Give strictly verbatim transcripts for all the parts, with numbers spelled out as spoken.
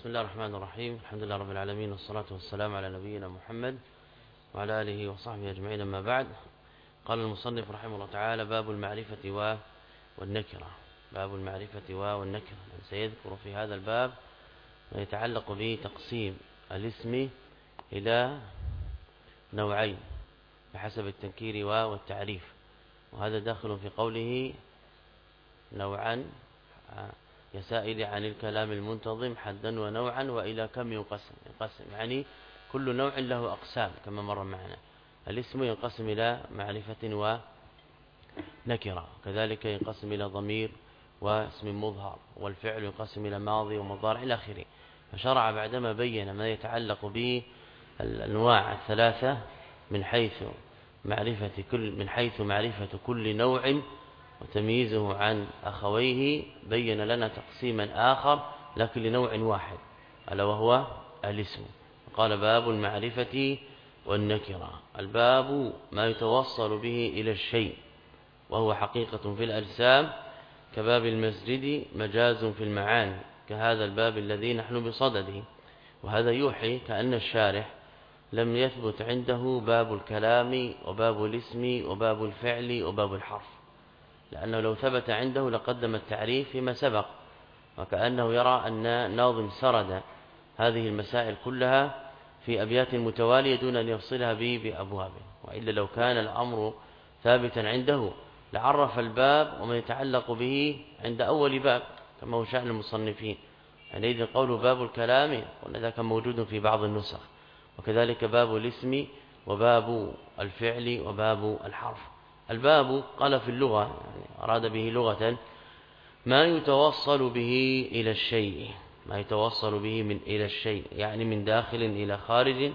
بسم الله الرحمن الرحيم. الحمد لله رب العالمين، والصلاة والسلام على نبينا محمد وعلى آله وصحبه أجمعين. أما بعد، قال المصنف رحمه الله تعالى: باب المعرفة والنكرة. باب المعرفة والنكرة، سيذكر في هذا الباب ما يتعلق بتقسيم الاسم إلى نوعين بحسب التنكير والتعريف، وهذا داخل في قوله نوعا يسائل عن الكلام المنتظم حدا ونوعا وإلى كم ينقسم. ينقسم يعني كل نوع له أقسام كما مر معنا. الاسم ينقسم إلى معرفة ونكرة، كذلك ينقسم إلى ضمير واسم مظهر، والفعل ينقسم إلى ماضي ومضارع إلى آخره. فشرع بعدما بين ما يتعلق بالأنواع الثلاثة من حيث معرفة كل من حيث معرفة كل نوع وتمييزه عن أخويه، بين لنا تقسيما آخر لكن لنوع واحد، ألا وهو الاسم. قال: باب المعرفة والنكرة. الباب ما يتوصل به إلى الشيء، وهو حقيقة في الأجسام، كباب المسجد مجاز في المعاني، كهذا الباب الذي نحن بصدده. وهذا يوحي كأن الشارح لم يثبت عنده باب الكلام وباب الاسم وباب الفعل وباب الحرف، لأنه لو ثبت عنده لقدم التعريف فيما سبق، وكأنه يرى أن الناظم سرد هذه المسائل كلها في أبيات متوالية دون أن يفصلها به بأبواب. وإلا لو كان الأمر ثابتا عنده لعرف الباب وما يتعلق به عند أول باب كما هو شأن المصنفين. حينئذ قول باب الكلام قلنا ذا كان موجود في بعض النسخ، وكذلك باب الاسم وباب الفعل وباب الحرف. الباب قال في اللغة، يعني أراد به لغة ما يتوصل به إلى الشيء، ما يتوصل به من إلى الشيء، يعني من داخل إلى خارج،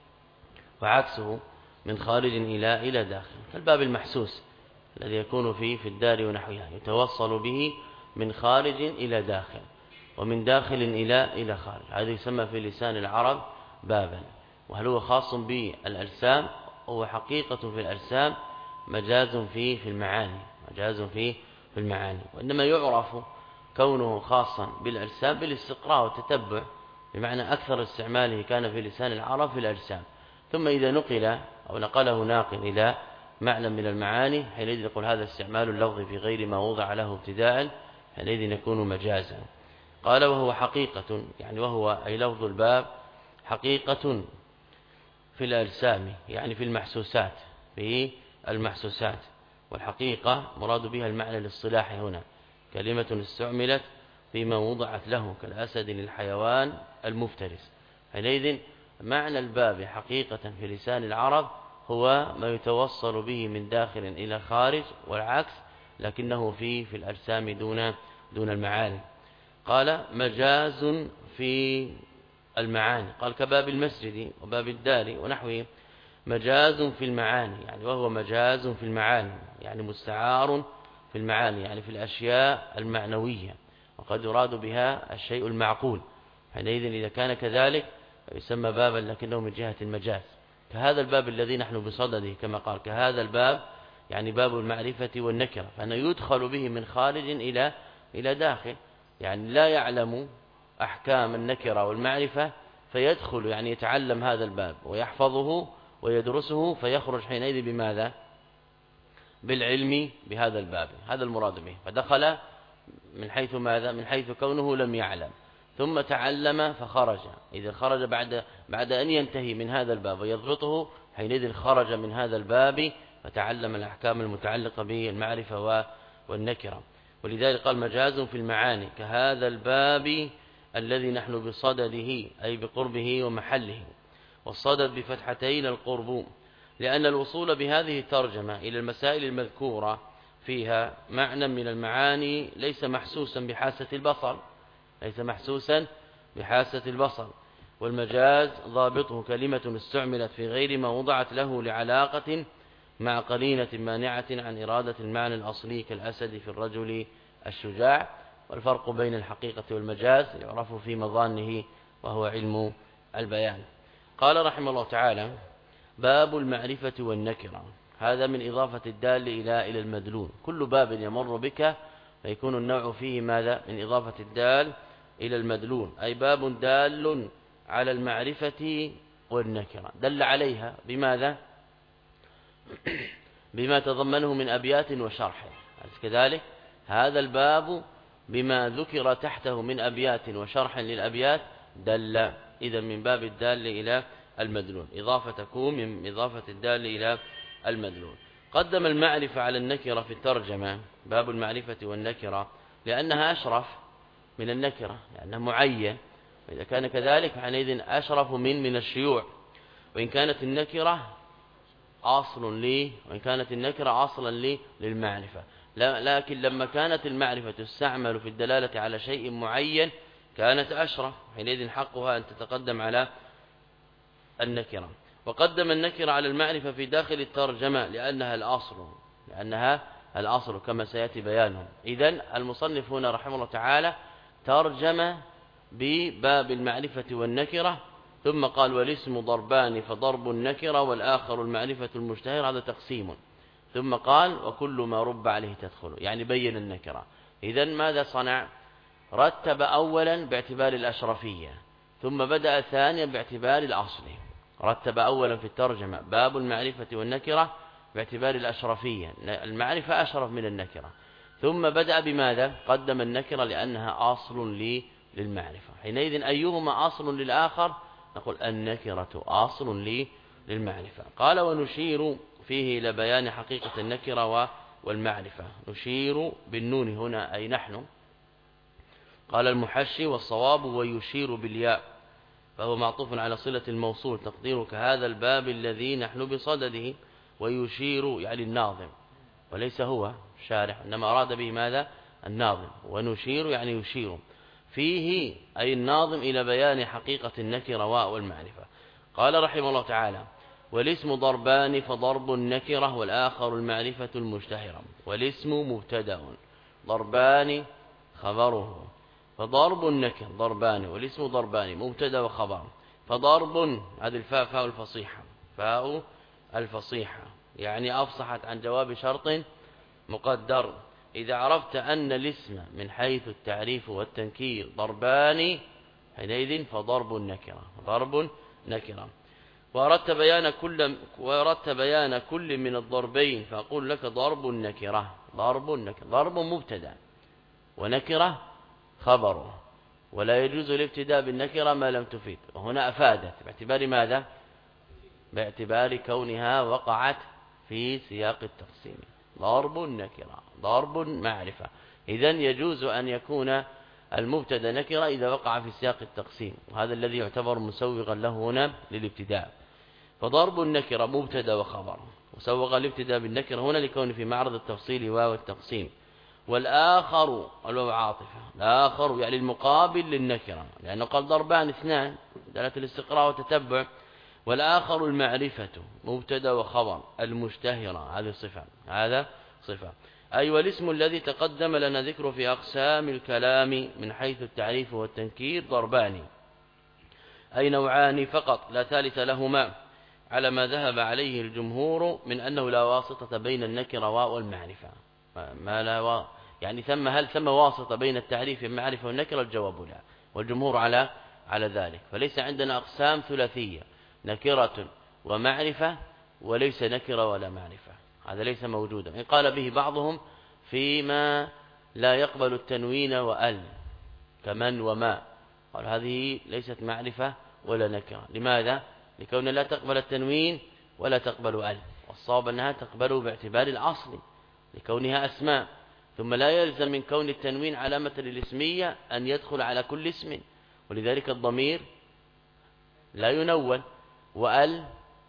وعكسه من خارج إلى إلى داخل. كالباب المحسوس الذي يكون فيه في الدار ونحوها، يتوصل به من خارج إلى داخل ومن داخل إلى إلى خارج. هذا يسمى في لسان العرب بابا. وهل هو خاص بالأجسام؟ هو حقيقة في الأجسام، مجاز فيه في المعاني، مجاز فيه في المعاني. وإنما يعرف كونه خاصا بالأجسام بالاستقراء والتتبع، بمعنى أكثر استعماله كان في لسان العرب في الأجسام، ثم إذا نقل أو نقله ناقل إلى معنى من المعاني، حينئذ يقول هذا استعمال اللفظ في غير ما وضع له ابتداء، حينئذ يكون مجازا. قال: وهو حقيقة، يعني وهو أي لفظ الباب حقيقة في الأجسام، يعني في المحسوسات، في المحسوسات. والحقيقة مراد بها المعنى الاصطلاحي هنا، كلمة استعملت فيما وضعت له، كالأسد للحيوان المفترس. حينئذ معنى الباب حقيقة في لسان العرب هو ما يتوصل به من داخل إلى خارج، والعكس، لكنه فيه في الأجسام دون دون المعاني. قال: مجاز في المعاني، قال كباب المسجد وباب الدار ونحوه. مجاز في المعاني، يعني وهو مجاز في المعاني، يعني مستعار في المعاني، يعني في الأشياء المعنوية، وقد يراد بها الشيء المعقول. حينئذ إذا كان كذلك يسمى بابا لكنه من جهة المجاز، كهذا الباب الذي نحن بصدده، كما قال كهذا الباب، يعني باب المعرفة والنكرة، فأنه يدخل به من خارج إلى إلى داخل، يعني لا يعلم أحكام النكرة والمعرفة فيدخل، يعني يتعلم هذا الباب ويحفظه ويدرسه، فيخرج حينئذ بماذا؟ بالعلم بهذا الباب. هذا المراد به. فدخل من حيث ماذا؟ من حيث كونه لم يعلم، ثم تعلم فخرج. إذا خرج بعد بعد أن ينتهي من هذا الباب ويضبطه، حينئذ خرج من هذا الباب فتعلم الأحكام المتعلقة بالمعرفة والنكرة. ولذلك قال: مجاز في المعاني، كهذا الباب الذي نحن بصدده، أي بقربه ومحله. والصدد بفتحتين القرب، لأن الوصول بهذه الترجمة إلى المسائل المذكورة فيها معنى من المعاني ليس محسوسا بحاسة البصر، ليس محسوسا بحاسة البصر. والمجاز ضابطه كلمة استعملت في غير ما وضعت له لعلاقة مع قرينة مانعة عن إرادة المعنى الأصلي، كالأسد في الرجل الشجاع. والفرق بين الحقيقة والمجاز يعرف في مظانه، وهو علم البيان. قال رحمه الله تعالى: باب المعرفة والنكرة. هذا من إضافة الدال إلى إلى المدلول. كل باب يمر بك فيكون النوع فيه ماذا؟ من إضافة الدال إلى المدلول، أي باب دال على المعرفة والنكرة، دل عليها بماذا؟ بما تضمنه من أبيات وشرح. كذلك هذا الباب بما ذكر تحته من أبيات وشرح للأبيات دل، إذا من باب الدال إلى المدلول، إضافة تكون من إضافة الدال إلى المدلول. قدم المعرفة على النكرة في الترجمة، باب المعرفة والنكرة، لأنها أشرف من النكرة، لأنها معين، وإذا كان كذلك فحينئذ أشرف من من الشيوع، وإن كانت النكرة أصل لي وإن كانت النكرة أصلا لي للمعرفة، لكن لما كانت المعرفة تستعمل في الدلالة على شيء معين كانت أشرف، حينئذ حقها أن تتقدم على النكرة. وقدم النكرة على المعرفة في داخل الترجمة لأنها الأصل لأنها الأصل كما سيأتي بيانه. إذن المصنف هنا رحمه الله تعالى ترجم بباب المعرفة والنكرة، ثم قال والاسم ضربان فضرب النكرة والآخر المعرفة المشتهرة، هذا تقسيم، ثم قال وكل ما رب عليه تدخل، يعني بين النكرة. إذن ماذا صنع؟ رتب أولا باعتبار الأشرفية، ثم بدأ ثانيا باعتبار الأصل. رتب أولا في الترجمة باب المعرفة والنكرة باعتبار الأشرفية، المعرفة أشرف من النكرة، ثم بدأ بماذا؟ قدم النكرة لأنها أصل لي للمعرفة، حينئذ أيهما أصل للآخر؟ نقول النكرة أصل لي للمعرفة. قال ونشير فيه إلى بيان حقيقة النكرة والمعرفة، نشير بالنون هنا أي نحن. قال المحشي والصواب ويشير بالياء، فهو معطوف على صلة الموصول، تقديره كهذا الباب الذي نحن بصدده، ويشير يعني الناظم وليس هو شارح، إنما أراد به ماذا؟ الناظم، ونشير يعني يشير فيه أي الناظم إلى بيان حقيقة النكرة والمعرفة. قال رحمه الله تعالى والاسم ضربان فضرب النكرة والآخر المعرفة المشتهرة. والاسم مبتدأ، ضربان خبره، فضرب النكر ضربان، والاسم ضربان مبتدأ وخبر. فضرب هذه الفاء فاء الفصيحة، فاء الفصيحة يعني أفصحت عن جواب شرط مقدر. إذا عرفت أن الاسم من حيث التعريف والتنكير ضربان حينئذ فضرب النكرة ضرب نكرة. وأردت بيان كل وأردت بيان كل من الضربين فأقول لك ضرب النكرة ضرب النكرة. ضرب مبتدأ ونكرة خبره، ولا يجوز الابتداء بالنكرة ما لم تفيد، وهنا أفادت باعتبار ماذا؟ باعتبار كونها وقعت في سياق التقسيم. ضرب النكرة ضرب معرفة، إذن يجوز أن يكون المبتدا نكرة إذا وقع في سياق التقسيم، وهذا الذي يعتبر مسوغا له هنا للابتداء. فضرب النكرة مبتدا وخبر، وسوغ الابتداء بالنكرة هنا لكون في معرض التفصيل واو التقسيم. والآخر الواو عاطفة، الآخر يعني المقابل للنكرة، لأنه قال ضربان اثنان دلالة الاستقراء والتتبع. والآخر المعرفة مبتدا وخبر المشتهرة، هذه صفة هذا صفة أي والاسم الذي تقدم لنا ذكره في أقسام الكلام من حيث التعريف والتنكير ضربان، أي نوعان فقط لا ثالث لهما، على ما ذهب عليه الجمهور من أنه لا واسطة بين النكرة والمعرفة. ما لا و... يعني ثم هل ثم واسطة بين التعريف والمعرفة والنكرة؟ الجواب لا، والجمهور على على ذلك. فليس عندنا أقسام ثلاثية نكرة ومعرفة وليس نكرة ولا معرفة، هذا ليس موجودا. إن قال به بعضهم فيما لا يقبل التنوين وأل كمن وما، قال هذه ليست معرفة ولا نكرة. لماذا؟ لكون لا تقبل التنوين ولا تقبل أل، والصواب أنها تقبل باعتبار الأصل لكونها أسماء، ثم لا يلزم من كون التنوين علامة للاسمية أن يدخل على كل اسم، ولذلك الضمير لا ينون، وأل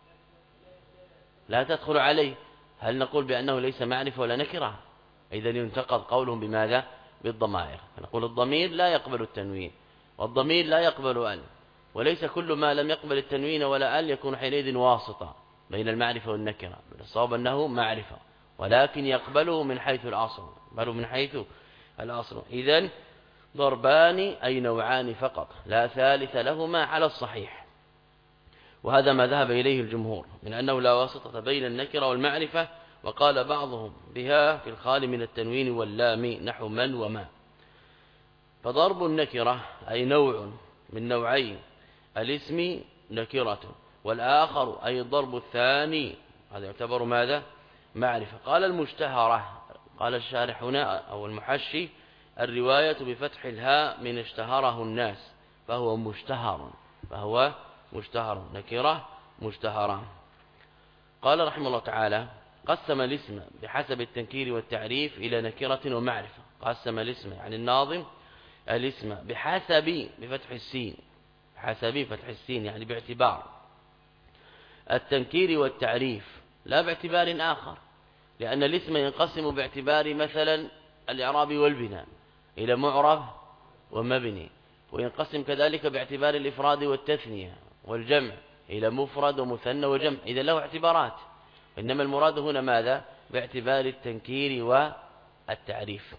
لا تدخل عليه. هل نقول بأنه ليس معرفة ولا نكرة؟ إذن ينتقض قولهم بماذا؟ بالضمائر. نقول الضمير لا يقبل التنوين والضمير لا يقبل أل، وليس كل ما لم يقبل التنوين ولا أل يكون حينئذ واسطة بين المعرفة والنكرة، الصواب أنه معرفة ولكن يقبله من حيث الأصل، بل من حيث الأصل. إذن ضربان أي نوعان فقط لا ثالث لهما على الصحيح، وهذا ما ذهب إليه الجمهور من أنه لا واسطة بين النكرة والمعرفة. وقال بعضهم بها في الخال من التنوين واللام نحو من وما. فضرب النكرة أي نوع من نوعي الاسم نكرة، والآخر أي الضرب الثاني هذا يعتبر ماذا؟ معرفة. قال المشتهرة، قال الشارح هنا أو المحشي: الرواية بفتح الهاء من اشتهره الناس، فهو مشتهر، فهو مشتهر، نكرة مشتهرة. قال رحمه الله تعالى: قسم الاسم بحسب التنكير والتعريف إلى نكرة ومعرفة. قسم الاسم يعني الناظم الاسم بحسب بفتح السين، بحسب فتح السين يعني باعتبار التنكير والتعريف لا باعتبار آخر، لأن الاسم ينقسم باعتبار مثلا الإعراب والبناء إلى معرب ومبني، وينقسم كذلك باعتبار الإفراد والتثنية والجمع إلى مفرد ومثنى وجمع، إذا له اعتبارات. إنما المراد هنا ماذا؟ باعتبار التنكير والتعريف.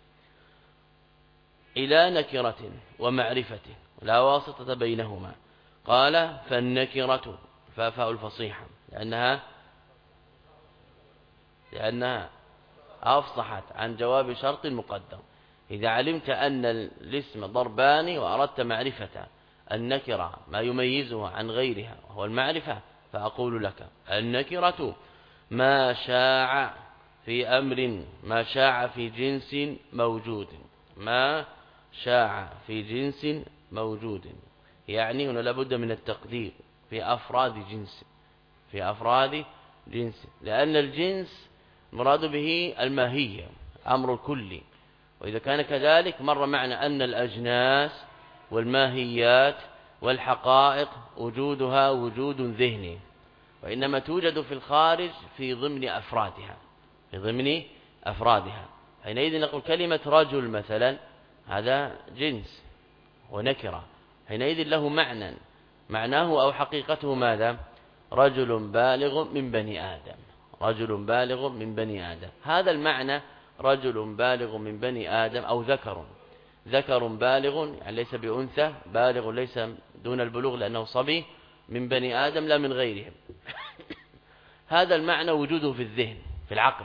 إلى نكرة ومعرفة لا واسطة بينهما. قال: فالنكرة فاء الفصيحة لأنها لأنها أفصحت عن جواب شرط مقدم. إذا علمت أن الاسم ضربان وأردت معرفة النكرة ما يميزها عن غيرها وهو المعرفة، فأقول لك: النكرة ما شاع في أمر، ما شاع في جنس موجود، ما شاع في جنس موجود. يعني هنا لابد من التقدير في أفراد جنس، في أفراد جنس، لأن الجنس مراد به الماهية، أمر الكلي. وإذا كان كذلك مر معنا أن الأجناس والماهيات والحقائق وجودها وجود ذهني، وإنما توجد في الخارج في ضمن أفرادها، في ضمن أفرادها. حينئذ نقول كلمة رجل مثلا هذا جنس ونكرة، حينئذ له معنى، معناه أو حقيقته ماذا؟ رجل بالغ من بني آدم، رجل بالغ من بني آدم. هذا المعنى رجل بالغ من بني آدم أو ذكر، ذكر بالغ يعني ليس بأنثى، بالغ ليس دون البلوغ لأنه صبي، من بني آدم لا من غيرهم. هذا المعنى وجوده في الذهن في العقل،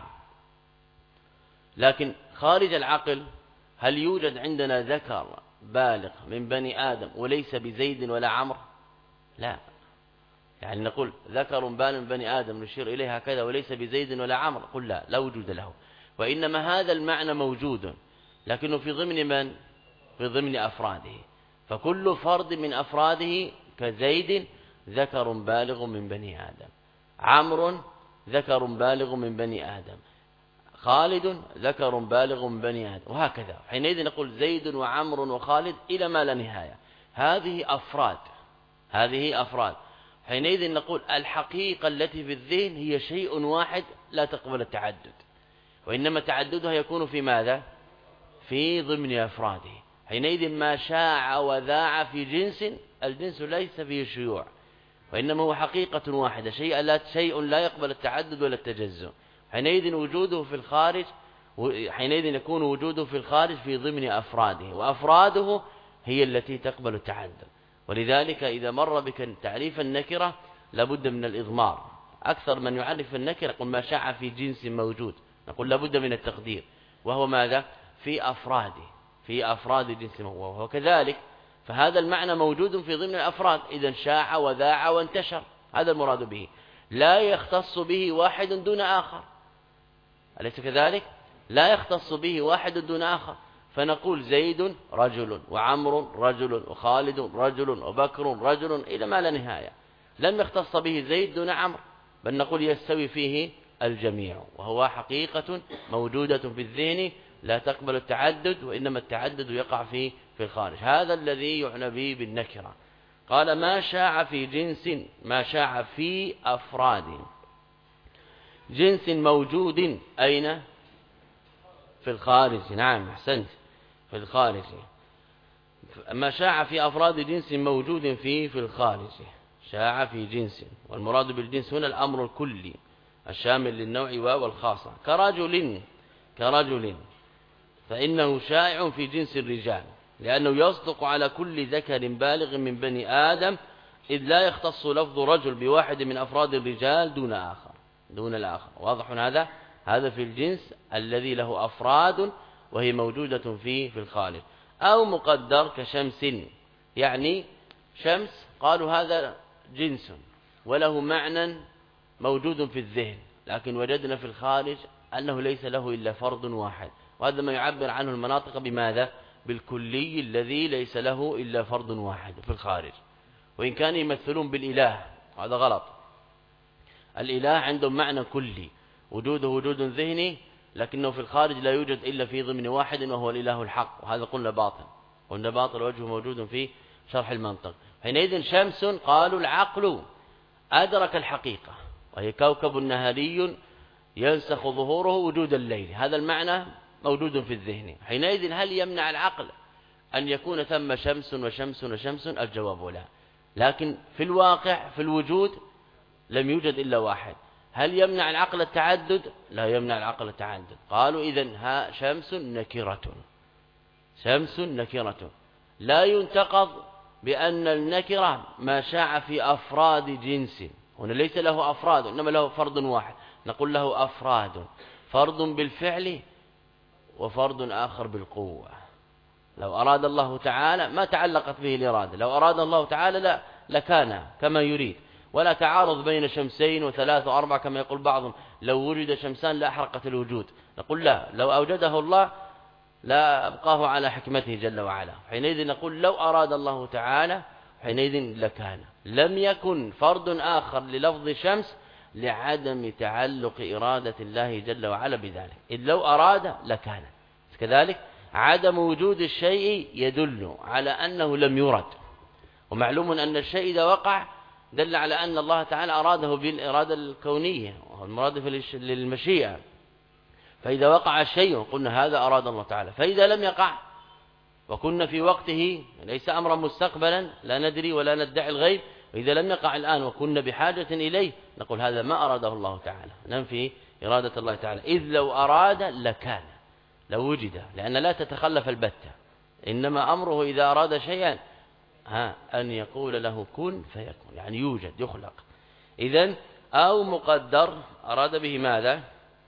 لكن خارج العقل هل يوجد عندنا ذكر بالغ من بني آدم وليس بزيد ولا عمرو؟ لا. يعني نقول ذكر بالغ من بني آدم نشير إليه هكذا وليس بزيد ولا عمرو، قل لا، لا وجود له. وإنما هذا المعنى موجود لكنه في ضمن من؟ في ضمن أفراده. فكل فرد من أفراده كزيد ذكر بالغ من بني آدم، عمرو ذكر بالغ من بني آدم، خالد ذكر بالغ من بني آدم، وهكذا. حينئذ نقول زيد وعمرو وخالد إلى ما لا نهاية. هذه أفراد، هذه أفراد. حينئذ نقول الحقيقة التي في الذهن هي شيء واحد لا تقبل التعدد، وإنما تعددها يكون في ماذا؟ في ضمن أفراده. حينئذ ما شاع وذاع في جنس، الجنس ليس فيه شيوع، وإنما هو حقيقة واحدة، شيء لا شيء لا يقبل التعدد ولا التجزؤ. حينئذ وجوده في الخارج، حينئذ يكون وجوده في الخارج في ضمن أفراده، وأفراده هي التي تقبل التعدد. ولذلك إذا مر بك تعريف النكرة لابد من الإضمار. أكثر من يعرف النكرة يقول ما شاع في جنس موجود، نقول لابد من التقدير، وهو ماذا؟ في أفراده، في أفراد جنس موجود. وهو كذلك، فهذا المعنى موجود في ضمن الأفراد، إذا شاع وذاع وانتشر، هذا المراد به، لا يختص به واحد دون آخر، أليس كذلك؟ لا يختص به واحد دون آخر. فنقول زيد رجل، وعمر رجل، وخالد رجل، وبكر رجل، إلى ما لا نهاية. لم يختص به زيد دون عمرو، بل نقول يستوي فيه الجميع، وهو حقيقة موجودة في الذهن لا تقبل التعدد، وإنما التعدد يقع فيه في الخارج. هذا الذي يعنى به بالنكرة. قال ما شاع في جنس، ما شاع في أفراد جنس موجود، أين؟ في الخارج. نعم أحسنت، في الخارج. ما شاع في أفراد جنس موجود فيه في الخارج، شاع في جنس، والمراد بالجنس هنا الأمر الكلي الشامل للنوع والخاصة. كرجل، كرجل فإنه شائع في جنس الرجال، لأنه يصدق على كل ذكر بالغ من بني آدم، إذ لا يختص لفظ رجل بواحد من أفراد الرجال دون آخر، دون الآخر. واضح هذا؟ هذا في الجنس الذي له أفراد وهي موجودة فيه في الخارج. أو مقدر كشمس، يعني شمس قالوا هذا جنس وله معنى موجود في الذهن، لكن وجدنا في الخارج أنه ليس له إلا فرد واحد، وهذا ما يعبر عنه المناطق بماذا؟ بالكلي الذي ليس له إلا فرد واحد في الخارج. وإن كانوا يمثلون بالإله هذا غلط، الإله عندهم معنى كلي وجوده وجود ذهني، لكنه في الخارج لا يوجد إلا في ضمن واحد وهو الإله الحق، وهذا قلنا باطل، قلنا باطل وجهه موجود في شرح المنطق. حينئذ شمس قالوا العقل أدرك الحقيقة، وهي كوكب نهاري ينسخ ظهوره وجود الليل، هذا المعنى موجود في الذهن. حينئذ هل يمنع العقل أن يكون ثم شمس وشمس وشمس؟ الجواب لا، لكن في الواقع في الوجود لم يوجد إلا واحد. هل يمنع العقل التعدد؟ لا يمنع العقل التعدد. قالوا إذن ها شمس نكرة، شمس نكرة لا ينتقض بأن النكرة ما شاع في أفراد جنس، هنا ليس له أفراد إنما له فرد واحد، نقول له أفراد، فرد بالفعل وفرد آخر بالقوة. لو أراد الله تعالى ما تعلقت به الإرادة، لو أراد الله تعالى لا لكان كما يريد، ولا تعارض بين شمسين وثلاث وأربع كما يقول بعضهم، لو وجد شمسان لأحرقت الوجود، نقول لا، لو أوجده الله لا أبقاه على حكمته جل وعلا. حينئذ نقول لو أراد الله تعالى حينئذ لكان، لم يكن فرد آخر للفظ شمس لعدم تعلق إرادة الله جل وعلا بذلك، إذ لو أراد لكان. كذلك عدم وجود الشيء يدل على أنه لم يرد، ومعلوم أن الشيء إذا وقع دل على أن الله تعالى أراده بالإرادة الكونية، وهو المراد للمشيئة. فإذا وقع الشيء قلنا هذا أراد الله تعالى، فإذا لم يقع وكنا في وقته ليس أمرا مستقبلا لا ندري ولا ندعي الغيب، وإذا لم يقع الآن وكنا بحاجة إليه نقول هذا ما أراده الله تعالى، ننفي إرادة الله تعالى، إذ لو أراد لكان، لو وجد، لأن لا تتخلف البتة، إنما أمره إذا أراد شيئا ها أن يقول له كن فيكون، يعني يوجد يخلق. إذن أو مقدر أراد به ماذا؟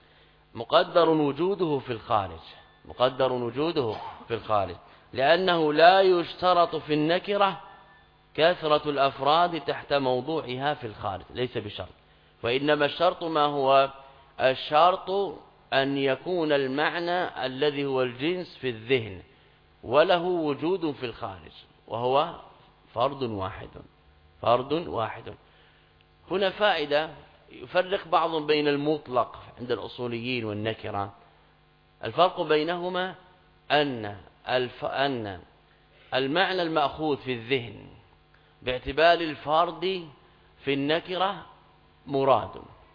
مقدر وجوده في الخارج، مقدر وجوده في الخارج، لأنه لا يشترط في النكرة كثرة الأفراد تحت موضوعها في الخارج، ليس بشرط، وإنما الشرط ما هو؟ الشرط أن يكون المعنى الذي هو الجنس في الذهن وله وجود في الخارج، وهو فرد واحد، فرد واحد. هنا فائدة يفرق بعضهم بين المطلق عند الأصوليين والنكرة. الفرق بينهما أن الف... أن المعنى المأخوذ في الذهن باعتبار الفرد في النكرة مراد،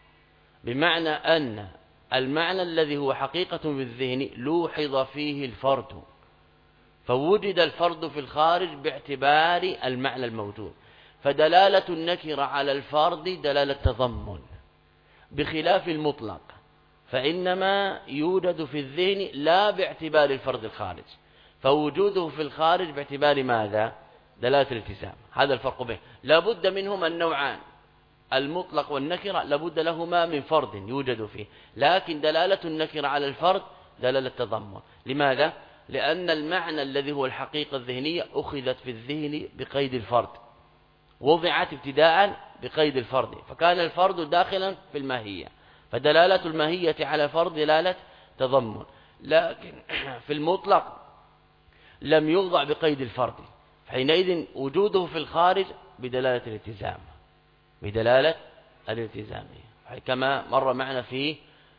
بمعنى أن المعنى الذي هو حقيقة في الذهن لوحظ فيه الفرد، فوجد الفرد في الخارج باعتبار المعنى الموجود، فدلالة النكرة على الفرد دلالة تضمن، بخلاف المطلق فإنما يوجد في الذهن لا باعتبار الفرد الخارج، فوجوده في الخارج باعتبار ماذا؟ دلالة الالتزام. هذا الفرق بين، لا بد منهما النوعان، المطلق والنكرة لابد لهما من فرد يوجد فيه، لكن دلالة النكرة على الفرد دلالة تضمن. لماذا؟ لأن المعنى الذي هو الحقيقة الذهنية أخذت في الذهن بقيد الفرد، وضعت ابتداء بقيد الفرد، فكان الفرد داخلا في الماهية، فدلالة الماهية على الفرد دلالة تضمن. لكن في المطلق لم يوضع بقيد الفرد، حينئذ وجوده في الخارج بدلالة الالتزام، بدلالة الالتزام، كما مر معنا في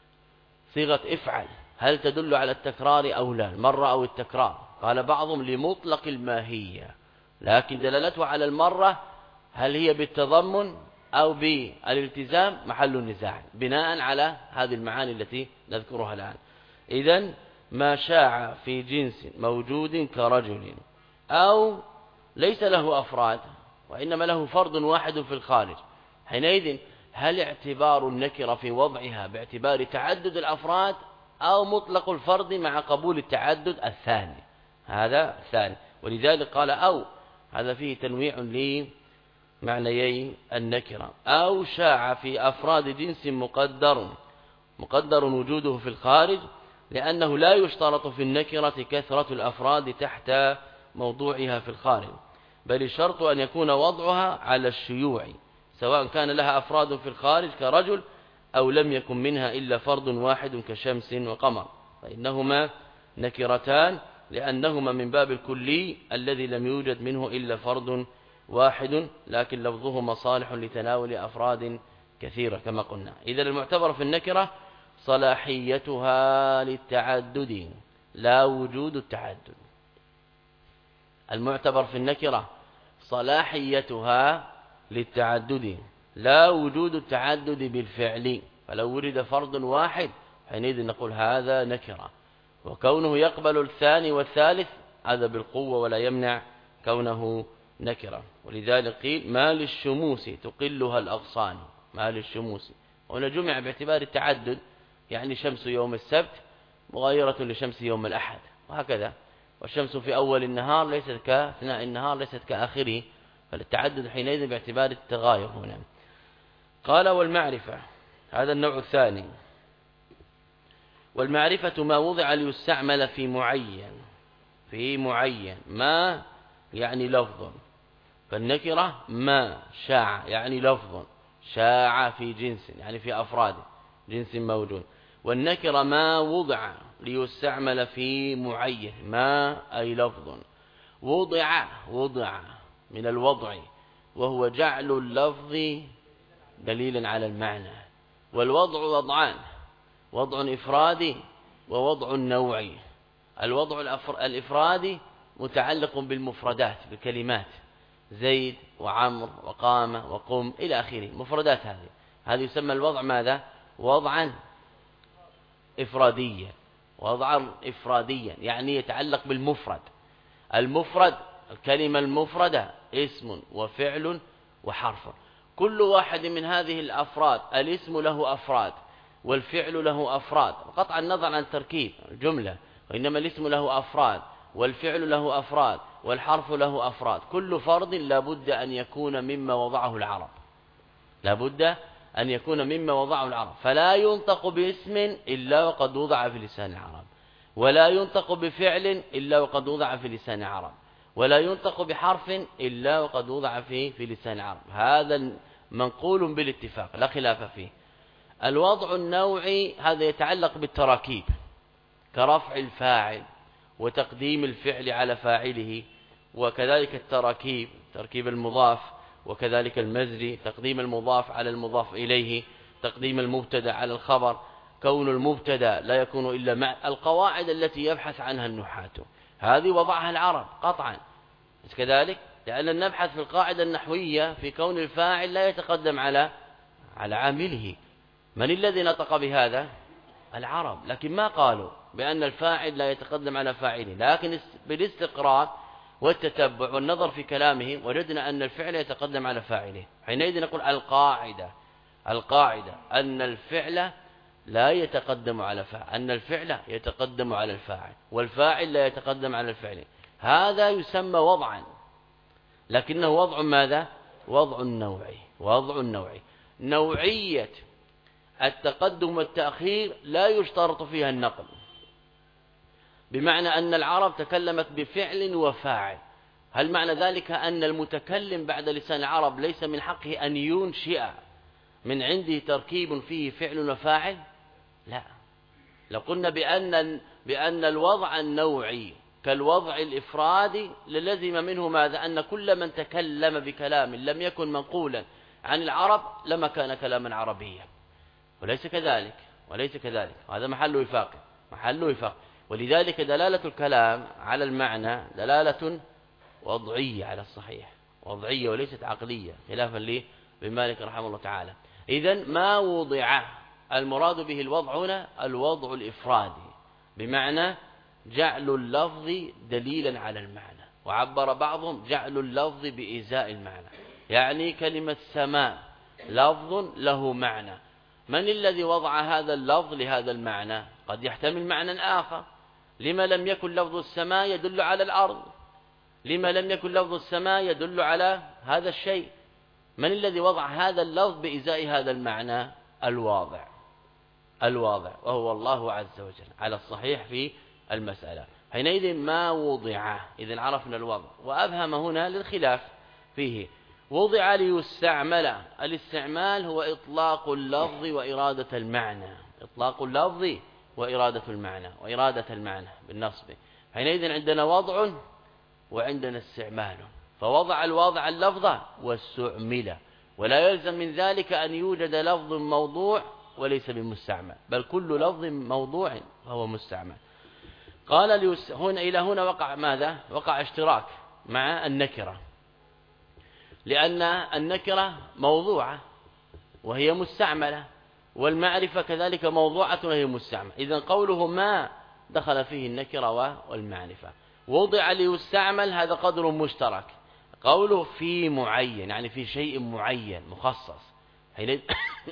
صيغة افعل، هل تدل على التكرار أو لا، المرة أو التكرار؟ قال بعضهم لمطلق الماهية، لكن دلالته على المرة هل هي بالتضمن أو بالالتزام محل النزاع بناء على هذه المعاني التي نذكرها الآن. إذن ما شاع في جنس موجود كرجل، أو ليس له أفراد وإنما له فرد واحد في الخارج، حينئذ هل اعتبار النكرة في وضعها باعتبار تعدد الأفراد أو مطلق الفرد مع قبول التعدد؟ الثاني، هذا الثاني. ولذلك قال أو، هذا فيه تنويع لمعنيي النكرة. أو شاع في أفراد جنس مقدر، مقدر وجوده في الخارج، لأنه لا يشترط في النكرة كثرة الأفراد تحت موضوعها في الخارج، بل الشرط أن يكون وضعها على الشيوع، سواء كان لها أفراد في الخارج كرجل أو لم يكن منها إلا فرد واحد كشمس وقمر، فإنهما نكرتان لأنهما من باب الكلي الذي لم يوجد منه إلا فرد واحد، لكن لفظهما صالح لتناول أفراد كثيرة كما قلنا. إذا المعتبر في النكرة صلاحيتها للتعدد لا وجود التعدد. المعتبر في النكرة صلاحيتها للتعدد لا وجود التعدد بالفعل، فلو ورد فرد واحد حينئذ نقول هذا نكرة، وكونه يقبل الثاني والثالث هذا بالقوة ولا يمنع كونه نكرة. ولذلك قيل ما للشموس تقلها الأغصان، ما للشموس، هنا جمع باعتبار التعدد، يعني شمس يوم السبت مغايرة لشمس يوم الأحد وهكذا، والشمس في أول النهار ليست كأثناء النهار ليست كآخره، فالتعدد حينئذ باعتبار التغاير هنا. قال والمعرفة، هذا النوع الثاني. والمعرفة ما وضع ليستعمل في معين، في معين ما يعني لفظ، فالنكرة ما شاع يعني لفظ، شاع في جنس يعني في أفراد جنس موجود، والنكرة ما وضع ليستعمل في معين ما أي لفظ، وضع وضع من الوضع وهو جعل اللفظ دليلا على المعنى، والوضع وضعان، وضع إفرادي ووضع نوعي. الوضع الإفرادي متعلق بالمفردات بالكلمات، زيد وعمر وقام وقم إلى آخره، مفردات هذه هذا يسمى الوضع ماذا؟ وضعا إفراديا، وضعا إفراديا يعني يتعلق بالمفرد. المفرد الكلمة المفردة اسم وفعل وحرف، كل واحد من هذه الأفراد الاسم له أفراد والفعل له أفراد، قطع النظر عن تركيب الجملة، وإنما الاسم له أفراد والفعل له أفراد والحرف له أفراد، كل فرد لابد أن يكون مما وضعه العرب، لابد أن يكون مما وضعه العرب، فلا ينطق باسم إلا وقد وضع في لسان العرب، ولا ينطق بفعل إلا وقد وضع في لسان العرب، ولا ينطق بحرف إلا وقد وضع فيه في لسان العرب، هذا منقول بالاتفاق لا خلاف فيه. الوضع النوعي هذا يتعلق بالتراكيب كرفع الفاعل وتقديم الفعل على فاعله، وكذلك التراكيب تركيب المضاف، وكذلك المزري تقديم المضاف على المضاف إليه، تقديم المبتدا على الخبر، كون المبتدا لا يكون إلا مع القواعد التي يبحث عنها النحاة، هذه وضعها العرب قطعا كذلك، لأن نبحث في القاعدة النحوية في كون الفاعل لا يتقدم على على عامله. من الذي نطق بهذا؟ العرب، لكن ما قالوا بأن الفاعل لا يتقدم على فاعله، لكن بالاستقراء والتتبع والنظر في كلامه وجدنا أن الفعل يتقدم على فاعله، حينئذ نقول القاعدة القاعدة أن الفعل لا يتقدم على فاعل، أن الفعل يتقدم على الفاعل والفاعل لا يتقدم على الفعل، هذا يسمى وضعا، لكنه وضع ماذا؟ وضع نوعي، وضع نوعي. نوعية التقدم والتأخير لا يشترط فيها النقل، بمعنى أن العرب تكلمت بفعل وفاعل، هل معنى ذلك أن المتكلم بعد لسان العرب ليس من حقه أن ينشئ من عنده تركيب فيه فعل وفاعل؟ لا، لو قلنا بأن بأن الوضع النوعي كالوضع الإفرادي للزم منه ماذا؟ أن كل من تكلم بكلام لم يكن منقولا عن العرب لما كان كلاما عربيا، وليس كذلك، وليس كذلك، هذا محل وفاق، محل وفاق. ولذلك دلالة الكلام على المعنى دلالة وضعية على الصحيح، وضعية وليست عقلية، خلافا لابن مالك رحمه الله تعالى. إذن ما وضع المراد به الوضع هنا الوضع الإفرادي، بمعنى جعل اللفظ دليلا على المعنى، وعبر بعضهم جعل اللفظ بإزاء المعنى، يعني كلمة سماء لفظ له معنى، من الذي وضع هذا اللفظ لهذا المعنى؟ قد يحتمل معنى آخر، لما لم يكن لفظ السماء يدل على الأرض، لما لم يكن لفظ السماء يدل على هذا الشيء، من الذي وضع هذا اللفظ بإزاء هذا المعنى؟ الواضع، الواضع وهو الله عز وجل على الصحيح في المسألة. حينئذ ما وضع، إذن عرفنا الوضع، وأبهم هنا للخلاف فيه. وضع ليستعمل، الاستعمال هو إطلاق اللفظ وإرادة المعنى، إطلاق اللفظ وإرادة المعنى وإرادة المعنى بالنصب. حينئذ عندنا وضع وعندنا استعمال، فوضع الواضع اللفظ واستعمل، ولا يلزم من ذلك أن يوجد لفظ موضوع وليس بمستعمل، بل كل لفظ موضوع فهو مستعمل. قال هنا إلى هنا وقع ماذا؟ وقع اشتراك مع النكرة، لأن النكرة موضوعة وهي مستعملة، والمعرفة كذلك موضوعة وهي مستعملة. إذن قوله ما دخل فيه النكرة والمعرفة. وضع ليستعمل هذا قدر مشترك. قوله في معين يعني في شيء معين مخصص، حينئذ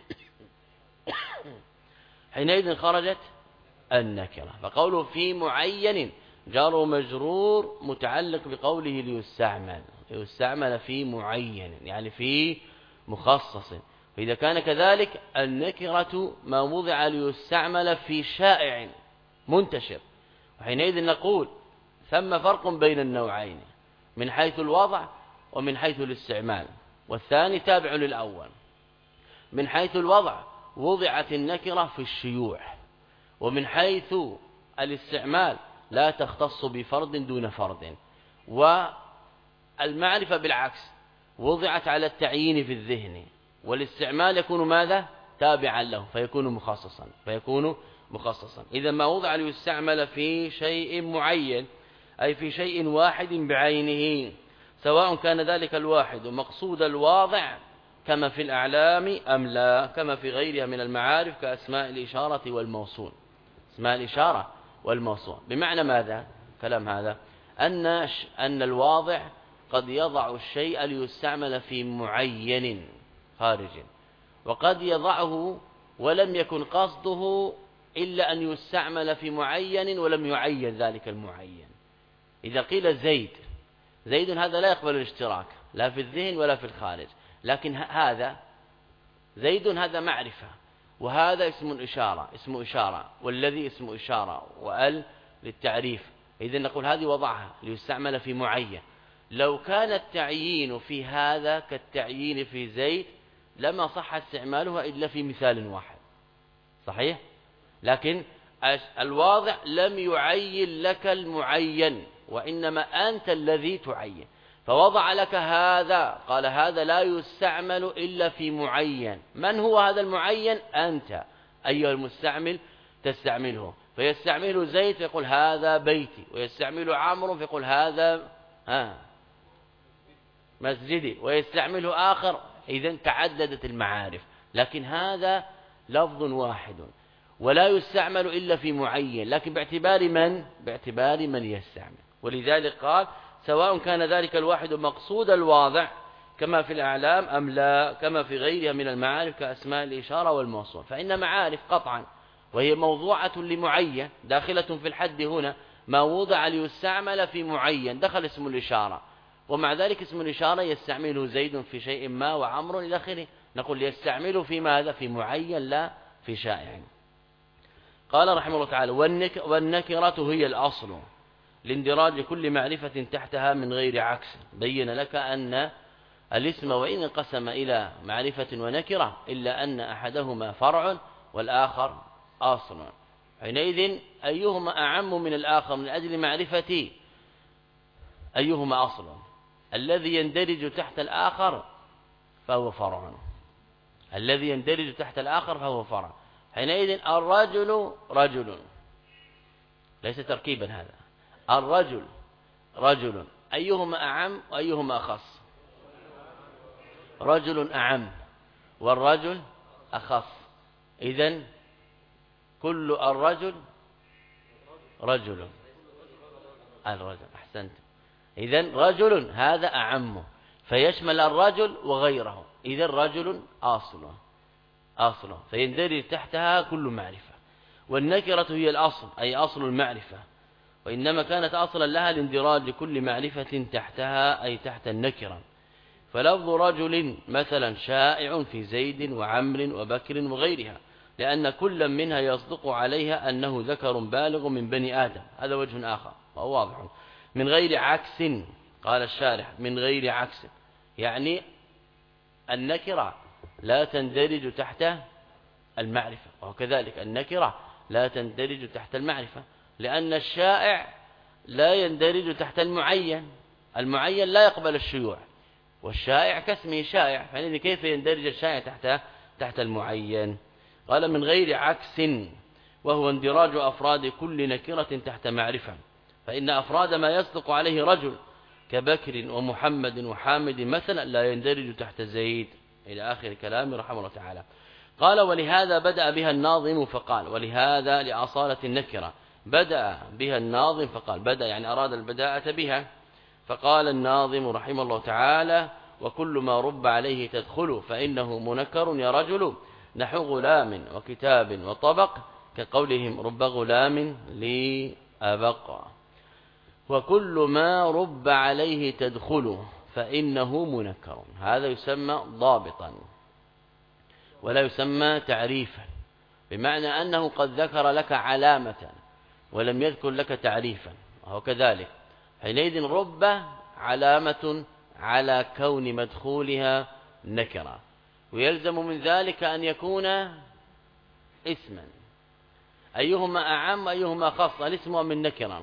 حينئذ خرجت النكرة. فقوله في معين جار ومجرور متعلق بقوله ليستعمل، ليستعمل في معين يعني في مخصص. فإذا كان كذلك النكرة ما وضع ليستعمل في شائع منتشر، وحينئذ نقول ثم فرق بين النوعين من حيث الوضع ومن حيث الاستعمال، والثاني تابع للأول. من حيث الوضع وضعت النكرة في الشيوع، ومن حيث الاستعمال لا تختص بفرد دون فرد. والمعرفة بالعكس وضعت على التعيين في الذهن، والاستعمال يكون ماذا؟ تابعا له فيكون مخصصا فيكون مخصصا. إذا ما وضع ليستعمل في شيء معين أي في شيء واحد بعينه، سواء كان ذلك الواحد مقصود الواضع كما في الأعلام أم لا، كما في غيرها من المعارف كأسماء الإشارة والموصول. اسماء الإشارة والموصول بمعنى ماذا؟ كلام هذا أن أن الواضع قد يضع الشيء ليستعمل في معين خارج، وقد يضعه ولم يكن قصده إلا أن يستعمل في معين ولم يعين ذلك المعين. إذا قيل زيد، زيد هذا لا يقبل الاشتراك لا في الذهن ولا في الخارج، لكن هذا زيد هذا معرفة، وهذا اسم إشارة اسم إشارة والذي اسم إشارة وال للتعريف. إذن نقول هذه وضعها ليستعمل في معين. لو كان التعيين في هذا كالتعيين في زيد لما صح استعمالها إلا في مثال واحد، صحيح؟ لكن الواضع لم يعين لك المعين، وإنما أنت الذي تعين، فوضع لك هذا، قال هذا لا يستعمل إلا في معين. من هو هذا المعين؟ أنت أيها المستعمل تستعمله. فيستعمله زيد فيقول هذا بيتي، ويستعمله عمرو فيقول هذا ها مسجدي، ويستعمله آخر. إذن تعددت المعارف، لكن هذا لفظ واحد ولا يستعمل إلا في معين، لكن باعتبار من؟ باعتبار من يستعمل. ولذلك قال سواء كان ذلك الواحد مقصود الواضع كما في الأعلام أم لا، كما في غيرها من المعارف كأسماء الإشارة والموصول. فإن معارف قطعا وهي موضوعة لمعين داخلة في الحد هنا، ما وضع ليستعمل في معين دخل اسم الإشارة، ومع ذلك اسم الإشارة يستعمله زيد في شيء ما وعمر إلى آخره، نقول يستعمله في ماذا؟ في معين لا في شائع. قال رحمه الله تعالى والنك والنكرة هي الأصل لاندراج كل معرفة تحتها من غير عكس. بين لك أن الاسم وإن انقسم إلى معرفة ونكرة إلا أن أحدهما فرع والآخر أصل، حينئذ أيهما أعم من الآخر من أجل معرفتي؟ أيهما أصل؟ الذي يندرج تحت الآخر فهو فرع، الذي يندرج تحت الآخر فهو فرع. حينئذ الرجل رجل ليس تركيبا، هذا الرجل رجل أيهما أعم وأيهما أخص؟ رجل أعم والرجل أخص. إذن كل الرجل رجل الرجل أحسنت. إذن رجل هذا أعم فيشمل الرجل وغيره، إذن رجل أصله أصله فيندرج تحتها كل معرفة. والنكرة هي الأصل أي أصل المعرفة، وإنما كانت أصلا لها لاندراج كل معرفة تحتها أي تحت النكرة. فلفظ رجل مثلا شائع في زيد وعمر وبكر وغيرها، لأن كل منها يصدق عليها أنه ذكر بالغ من بني آدم، هذا وجه آخر وهو واضح. من غير عكس، قال الشارح من غير عكس، يعني النكرة لا تندرج تحت المعرفة، وكذلك النكرة لا تندرج تحت المعرفة، لأن الشائع لا يندرج تحت المعين، المعين لا يقبل الشيوع، والشائع كاسمه شائع، فإذن كيف يندرج الشائع تحت تحت المعين؟ قال من غير عكس، وهو اندراج أفراد كل نكرة تحت معرفة، فإن أفراد ما يصدق عليه رجل كبكر ومحمد وحامد مثلا لا يندرج تحت زيد، إلى آخر كلامه رحمه الله تعالى. قال ولهذا بدأ بها الناظم فقال، ولهذا لأصالة النكرة بدأ بها الناظم فقال، بدأ يعني أراد البداءة بها، فقال الناظم رحمه الله تعالى وكل ما رب عليه تدخل فإنه منكر يا رجل، نحو غلام وكتاب وطبق، كقولهم رب غلام لي أبق. وكل ما رب عليه تدخل فإنه منكر، هذا يسمى ضابطا ولا يسمى تعريفا، بمعنى أنه قد ذكر لك علامة ولم يذكر لك تعريفا، وهو كذلك. حينئذ رب علامة على كون مدخولها نكرة، ويلزم من ذلك أن يكون اسما، أيهما أعم أيهما خاص، الاسم أم النكرة؟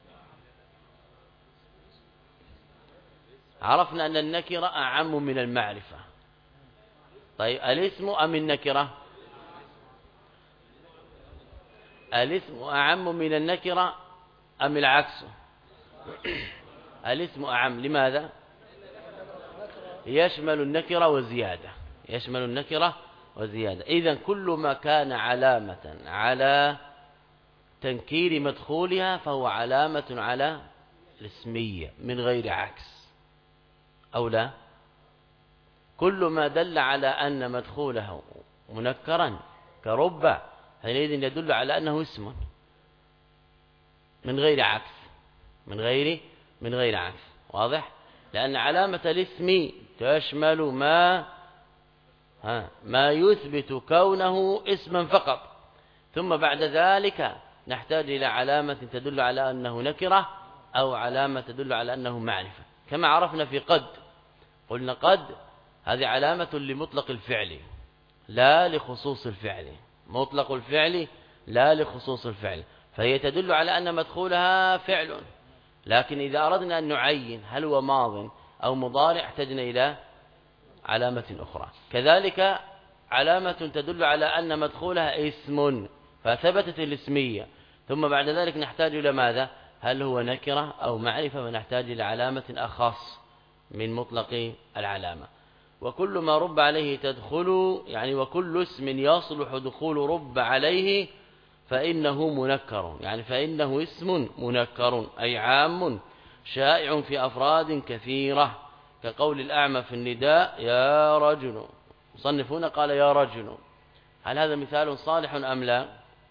عرفنا أن النكرة أعم من المعرفة، طيب الاسم أم النكرة؟ الاسم أعم من النكرة أم العكس؟ الاسم أعم، لماذا؟ يشمل النكرة وزيادة، يشمل النكرة وزيادة. إذن كل ما كان علامة على تنكير مدخولها فهو علامة على الاسمية من غير عكس، أو لا؟ كل ما دل على أن مدخوله منكرا كرب حينئذ يدل على أنه اسم من غير عكس، من غير من غير عكس، واضح؟ لأن علامة الاسم تشمل ما ها ما يثبت كونه اسما فقط، ثم بعد ذلك نحتاج إلى علامة تدل على أنه نكرة أو علامة تدل على أنه معرفة، كما عرفنا في قد، قلنا قد هذه علامة لمطلق الفعل لا لخصوص الفعل، مطلق الفعل لا لخصوص الفعل، فهي تدل على أن مدخولها فعل، لكن إذا أردنا أن نعين هل هو ماض أو مضارع احتجنا إلى علامة أخرى. كذلك علامة تدل على أن مدخولها اسم فثبتت الاسمية، ثم بعد ذلك نحتاج إلى ماذا؟ هل هو نكرة أو معرفة، فنحتاج إلى علامة أخص من مطلق العلامة. وكل ما رب عليه تدخل، يعني وكل اسم يصلح دخول رب عليه فإنه منكر، يعني فإنه اسم منكر أي عام شائع في أفراد كثيرة، كقول الأعمى في النداء يا رجل، مصنفون قال يا رجل، هل هذا مثال صالح أم لا؟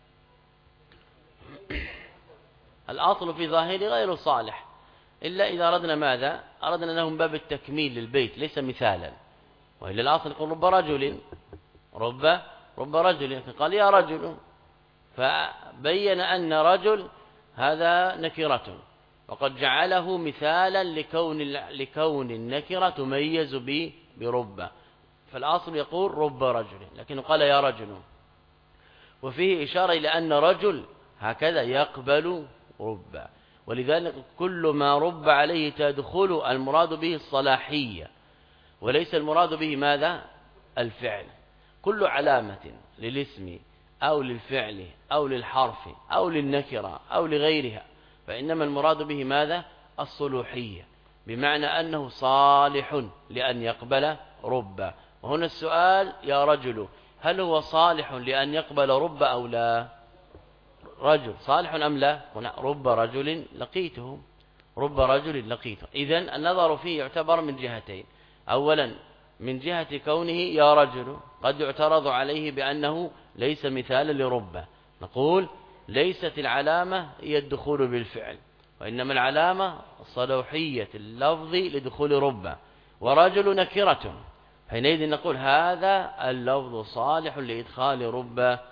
الأصل في ظاهره غير صالح، إلا إذا أردنا ماذا؟ أردنا أنه من باب التكميل للبيت ليس مثالا، وإلا الأصل يقول رب رجل، رب رب رجل، قال يا رجل، فبين أن رجل هذا نكرة، وقد جعله مثالا لكون لكون النكرة تميز برب، فالأصل يقول رب رجل، لكنه قال يا رجل، وفيه إشارة إلى أن رجل هكذا يقبل رب، ولذلك كل ما رب عليه تدخل المراد به الصلاحية وليس المراد به ماذا؟ الفعل. كل علامة للاسم أو للفعل أو للحرف أو للنكرة أو لغيرها فإنما المراد به ماذا؟ الصلوحية، بمعنى أنه صالح لأن يقبل رب. وهنا السؤال يا رجل، هل هو صالح لأن يقبل رب أو لا؟ رجل صالح أم لا؟ هنا رب رجل لقيته، رب رجل لقيته. إذن النظر فيه يعتبر من جهتين، أولا من جهة كونه يا رجل قد يعترض عليه بأنه ليس مثالا لرب، نقول ليست العلامة هي الدخول بالفعل، وإنما العلامة صلوحية اللفظ لدخول رب، ورجل نكرة، حينئذ نقول هذا اللفظ صالح لإدخال رب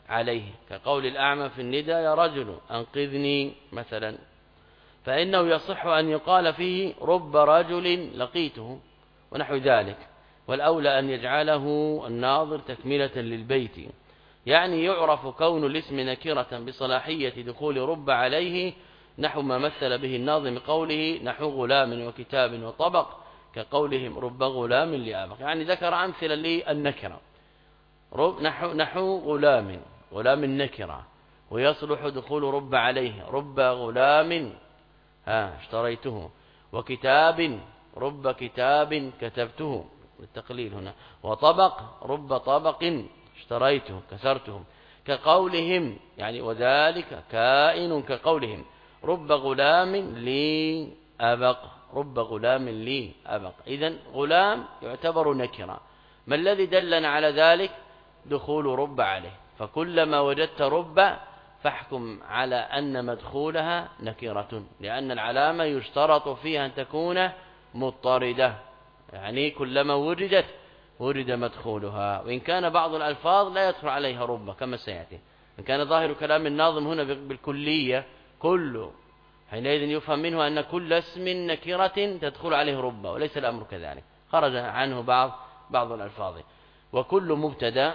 عليه، كقول الأعمى في الندى يا رجل أنقذني مثلا، فإنه يصح أن يقال فيه رب رجل لقيته ونحو ذلك. والأولى أن يجعله الناظر تكملة للبيت، يعني يعرف كون الاسم نكرة بصلاحية دخول رب عليه، نحو ما مثل به الناظم قوله نحو غلام وكتاب وطبق، كقولهم رب غلام لأبق، يعني ذكر أمثلة للنكرة. نحو, نحو غلام، غلام النكرة، ويصلح دخول رب عليه، رب غلام ها اشتريته، وكتاب رب كتاب كتبته للتقليل هنا، وطبق رب طبق اشتريته كسرته، كقولهم يعني وذلك كائن، كقولهم رب غلام لي أبق، رب غلام لي أبق. إذن غلام يعتبر نكرة، ما الذي دلنا على ذلك؟ دخول رب عليه، فكلما وجدت رب فاحكم على أن مدخولها نكرة، لأن العلامة يشترط فيها أن تكون مضطردة، يعني كلما وجدت ورد مدخولها، وإن كان بعض الألفاظ لا يدخل عليها رب كما سيأتي. إن كان ظاهر كلام الناظم هنا بالكلية كله، حينئذ يفهم منه أن كل اسم نكرة تدخل عليه رب، وليس الأمر كذلك، خرج عنه بعض بعض الألفاظ. وكل مبتدا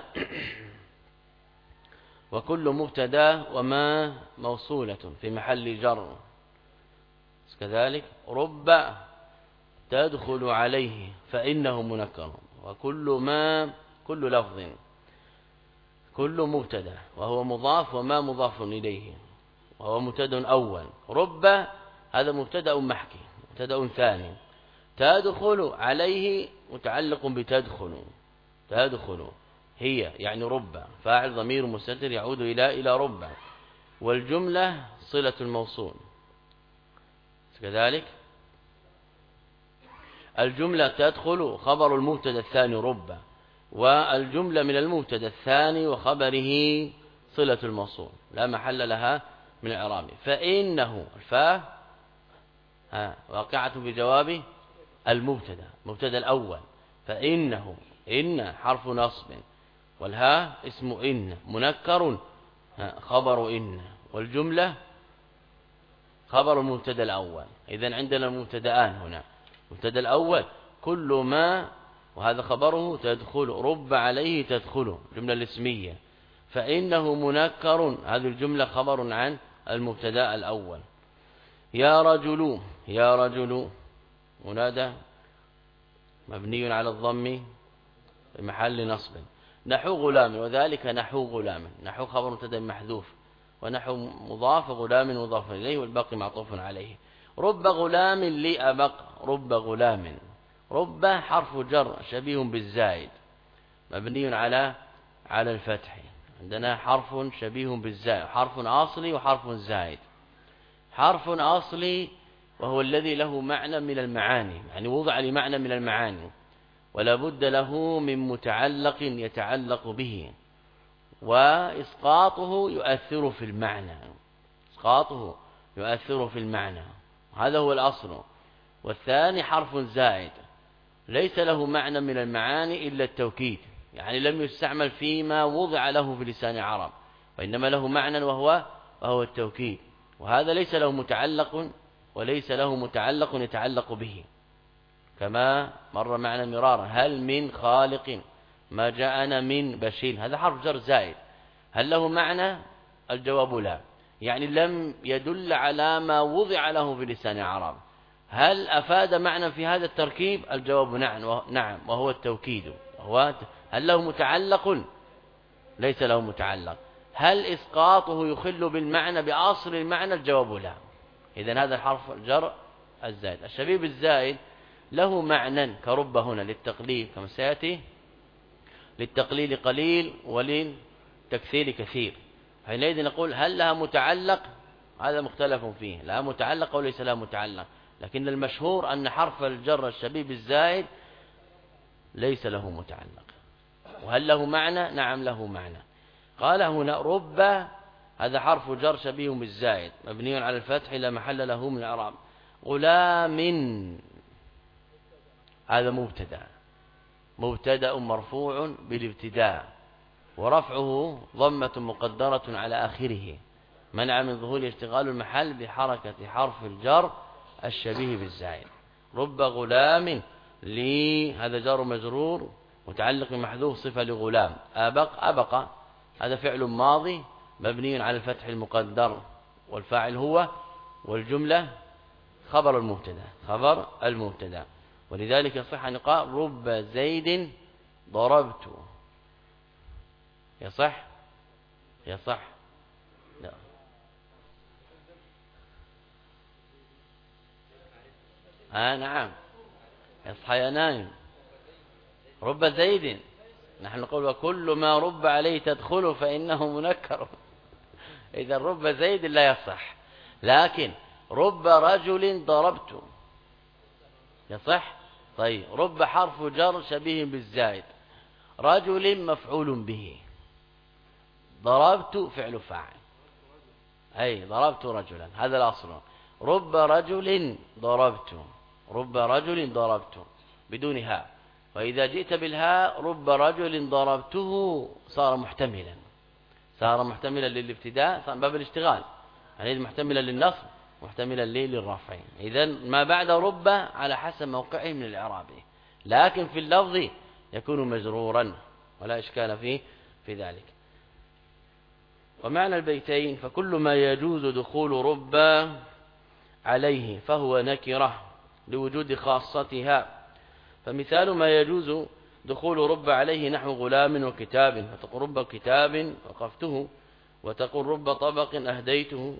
وكل مبتدا وما موصولة في محل جر كذلك رب تدخل عليه فإنه منكر. وكل ما كل لفظ كل مبتدا وهو مضاف وما مضاف إليه وهو مبتدا أول، رب هذا مبتدا محكي، مبتدا ثاني، تدخل عليه متعلق بتدخل، تدخل هي يعني رب، فاعل ضمير مستتر يعود إلى إلى رب، والجملة صلة الموصول كذلك. الجملة تدخل خبر المبتدا الثاني رب، والجملة من المبتدا الثاني وخبره صلة الموصول لا محل لها من الإعراب. فإنه الفاء واقعة بجواب المبتدا، مبتدا الأول، فإنه إن حرف نصب، والها اسم إن منكر خبر إن، والجملة خبر المبتدا الأول. إذن عندنا المبتدآن هنا، المبتدا الأول كل ما، وهذا خبره تدخل رب عليه تدخل جملة الاسمية، فإنه منكر هذه الجملة خبر عن المبتدا الأول. يا رجل يا رجل منادى مبني على الضم في محل نصب، نحو غلام وذلك نحو غلام، نحو خبر مبتدا محذوف، ونحو مضاف غلام مضاف إليه والباقي معطوف عليه. رب غلام لأبق، رب غلام، رب حرف جر شبيه بالزائد مبني على على الفتح، عندنا حرف شبيه بالزائد، حرف أصلي وحرف زائد. حرف أصلي وهو الذي له معنى من المعاني، يعني وضع لمعنى من المعاني ولا بد له من متعلق يتعلق به، وإسقاطه يؤثر في المعنى، إسقاطه يؤثر في المعنى، هذا هو الأصل. والثاني حرف زائد ليس له معنى من المعاني إلا التوكيد، يعني لم يستعمل فيما وضع له في لسان العرب، وإنما له معنى وهو وهو التوكيد، وهذا ليس له متعلق وليس له متعلق يتعلق به، كما مر معنا مرارا هل من خالق ما جاءنا من بشير، هذا حرف جر زائد، هل له معنى؟ الجواب لا، يعني لم يدل على ما وضع له في لسان العرب. هل أفاد معنى في هذا التركيب؟ الجواب نعم نعم وهو التوكيد. وهو هل له متعلق؟ ليس له متعلق. هل إسقاطه يخل بالمعنى بأصل المعنى؟ الجواب لا. إذن هذا الحرف الجر الزائد. الشبيه بالزائد له معنى كرب هنا للتقليل كما سيأتي، للتقليل قليل وللتكثير كثير، حينئذ نقول هل لها متعلق؟ هذا مختلف فيه، لها متعلق وليس لها متعلق، لكن المشهور أن حرف الجر الشبيه بالزائد ليس له متعلق. وهل له معنى؟ نعم له معنى. قال هنا رب هذا حرف جر شبيه بالزائد مبني على الفتح لا محل له من الإعراب. غلام هذا مبتدا، مبتدا مرفوع بالابتداء ورفعه ضمة مقدرة على آخره منع من ظهور اشتغال المحل بحركة حرف الجر الشبيه بالزائد. رب غلام لي، هذا جار مجرور متعلق بمحذوف صفة لغلام. أبق، أبق هذا فعل ماضي مبني على الفتح المقدر والفاعل هو، والجملة خبر المبتدا، خبر المبتدا. ولذلك يصح أن يقال رب زيد ضربت. يصح يصح لا آه نعم يصحى يا نايم. رب زيد نحن نقول وكل ما رب عليه تدخل فإنه منكر. إذا رب زيد لا يصح، لكن رب رجل ضربت يصح. طيب رب حرف جر شبيه بالزائد، رجل مفعول به، ضربت فعل فاعل، أي ضربت رجلا، هذا الأصل. رب رجل ضربت، رب رجل ضربت بدون هاء. وإذا جئت بالهاء رب رجل ضربته صار محتملا، صار محتملا للابتداء، صار باب الاشتغال، يعني محتملا للنصب محتملا للرفع. إذا ما بعد رب على حسب موقعه من الإعراب، لكن في اللفظ يكون مجرورا ولا إشكال فيه في ذلك. ومعنى البيتين فكل ما يجوز دخول رب عليه فهو نكرة لوجود خاصتها. فمثال ما يجوز دخول رب عليه نحو غلام وكتاب، فتقول رب كتاب وقفته، وتقول رب طبق أهديته،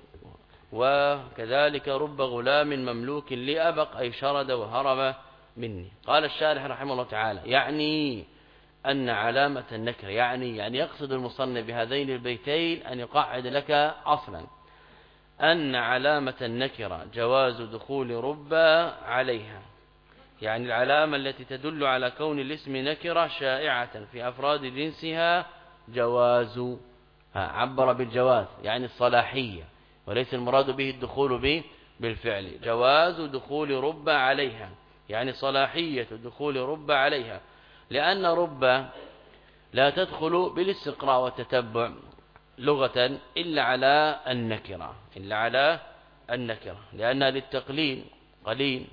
وكذلك رب غلام مملوك لأبق أي شرد وهرب مني. قال الشارح رحمه الله تعالى يعني أن علامة النكر، يعني يعني يقصد المصنف بهذين البيتين أن يقعد لك أصلا أن علامة النكرة جواز دخول رب عليها، يعني العلامة التي تدل على كون الاسم نكرة شائعة في أفراد جنسها جواز، عبر بالجواز يعني الصلاحية، وليس المراد به الدخول به بالفعل. جواز دخول رب عليها يعني صلاحية دخول رب عليها، لأن رب لا تدخل بالاستقراء والتتبع لغة إلا على النكرة، إلا على النكرة لأنها للتقليل قليل،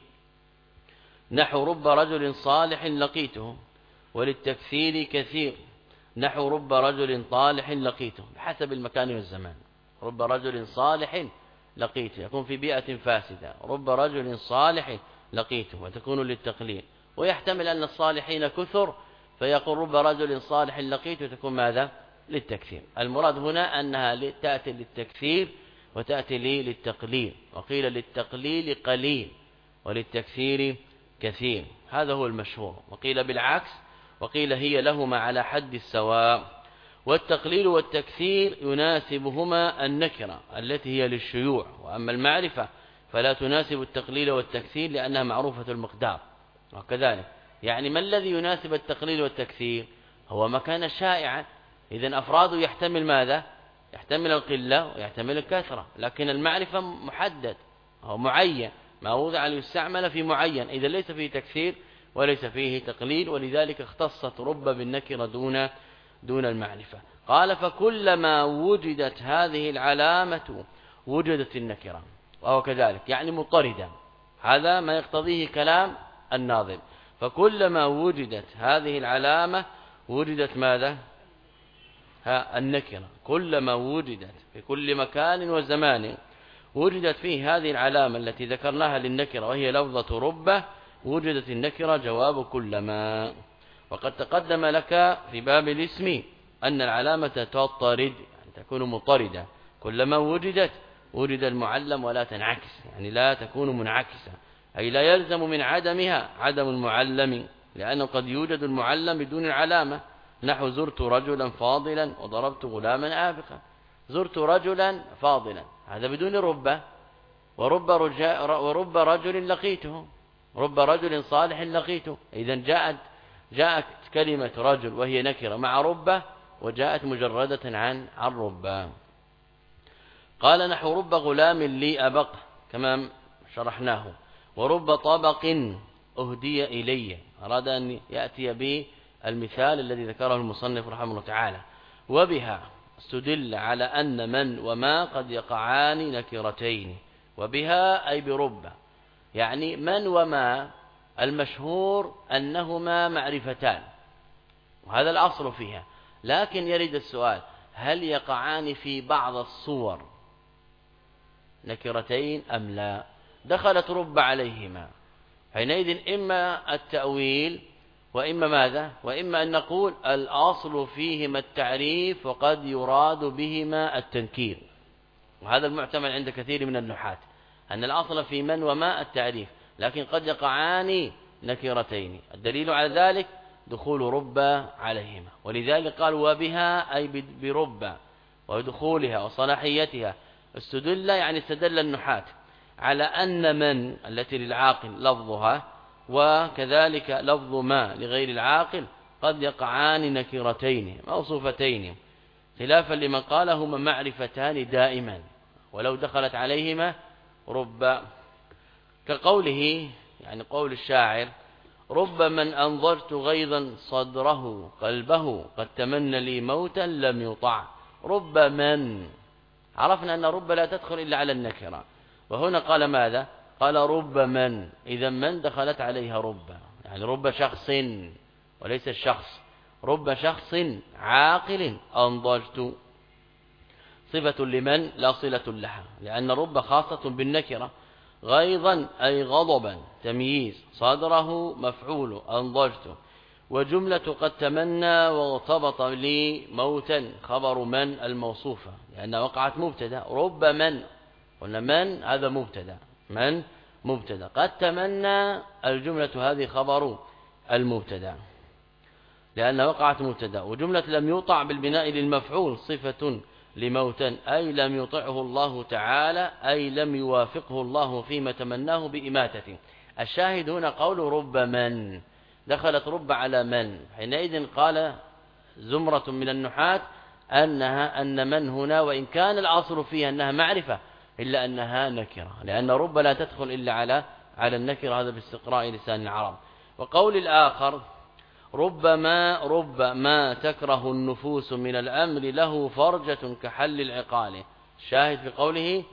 نحو رب رجل صالح لقيته، وللتكثير كثير، نحو رب رجل طالح لقيته، بحسب المكان والزمان. رب رجل صالح لقيته يكون في بيئة فاسدة، رب رجل صالح لقيته وتكون للتقليل. ويحتمل أن الصالحين كثر فيقول رب رجل صالح لقيته تكون ماذا؟ للتكثير. المراد هنا أنها تأتي للتكثير وتأتي لي للتقليل، وقيل للتقليل قليل وللتكثير كثير، هذا هو المشهور. وقيل بالعكس، وقيل هي لهما على حد السواء. والتقليل والتكثير يناسبهما النكرة التي هي للشيوع، وأما المعرفة فلا تناسب التقليل والتكثير لأنها معروفة المقدار. وكذلك يعني ما الذي يناسب التقليل والتكثير؟ هو ما كان شائعا، إذن أفراده يحتمل ماذا؟ يحتمل القلة ويحتمل الكثرة، لكن المعرفة محدد أو معين، ما وضع ليستعمل في معين، إذا ليس فيه تكثير وليس فيه تقليل، ولذلك اختصت رب بالنكرة دون دون المعرفة. قال فكلما وجدت هذه العلامة وجدت النكرة، وهو كذلك يعني مضطردة، هذا ما يقتضيه كلام الناظم. فكلما وجدت هذه العلامة وجدت ماذا؟ ها النكرة، كلما وجدت في كل مكان وزمان وجدت فيه هذه العلامة التي ذكرناها للنكرة وهي لفظة رب، وجدت النكرة جواب كلما. وقد تقدم لك في باب الاسم أن العلامة تضطرد يعني تكون مضطردة، كلما وجدت وجد المعلم ولا تنعكس، يعني لا تكون منعكسة، أي لا يلزم من عدمها عدم المعلم، لأنه قد يوجد المعلم بدون العلامة، نحو زرت رجلا فاضلا وضربت غلاما آبقا. زرت رجلا فاضلا هذا بدون رب، ورب, ورب رجل لقيته، رب رجل صالح لقيته. إذا جاءت جاءت كلمة رجل وهي نكرة مع رب، وجاءت مجردة عن عن رب. قال نحو رب غلام لي أبق كما شرحناه، ورب طبق أهدي إلي، أراد أن يأتي به المثال الذي ذكره المصنف رحمه الله تعالى. وبها استدل على أن من وما قد يقعان نكرتين. وبها أي برب، يعني من وما المشهور أنهما معرفتان، وهذا الأصل فيها. لكن يرد السؤال: هل يقعان في بعض الصور نكرتين أم لا؟ دخلت رب عليهما، حينئذ إما التأويل وإما ماذا؟ وإما أن نقول الأصل فيهما التعريف وقد يراد بهما التنكير، وهذا المعتمد عند كثير من النحاة أن الأصل في من وما التعريف، لكن قد يقعان نكرتين. الدليل على ذلك دخول رب عليهما، ولذلك قال وبها أي برب ودخولها وصلاحيتها استدل، يعني استدل النحاة على أن من التي للعاقل لفظها وكذلك لفظ ما لغير العاقل قد يقعان نكرتين موصوفتين، خلافا لمن قال هما معرفتان دائما ولو دخلت عليهما رب، كقوله يعني قول الشاعر: رب من أنظرت غيظا صدره قلبه قد تمنى لي موتا لم يطع. رب من، عرفنا أن رب لا تدخل إلا على النكرة، وهنا قال ماذا؟ قال رب من، إذا من دخلت عليها رب، يعني رب شخص وليس الشخص، رب شخص عاقل أنضجت، صفة لمن لا صلة لها، لأن رب خاصة بالنكرة. غيظا أي غضبا تمييز، صدره مفعول أنضجت، وجملة قد تمنى وارتبط لي موتا خبر من الموصوفة، لأن وقعت مبتدا. رب من، قلنا من هذا مبتدا، من مبتدا، قد تمنى الجملة هذه خبر المبتدا لأن وقعت مبتدا، وجملة لم يطع بالبناء للمفعول صفة لموتا أي لم يطعه الله تعالى، أي لم يوافقه الله فيما تمناه بإماتته. الشاهد هنا قول رب من، دخلت رب على من، حينئذ قال زمرة من النحاة أنها أن من هنا وإن كان الأصل فيها أنها معرفة إلا أنها نكرة، لأن رب لا تدخل إلا على على النكرة، هذا باستقراء لسان العرب. وقول الآخر: ربما رب ما تكره النفوس من الأمر له فرجة كحل العقال. شاهد في قوله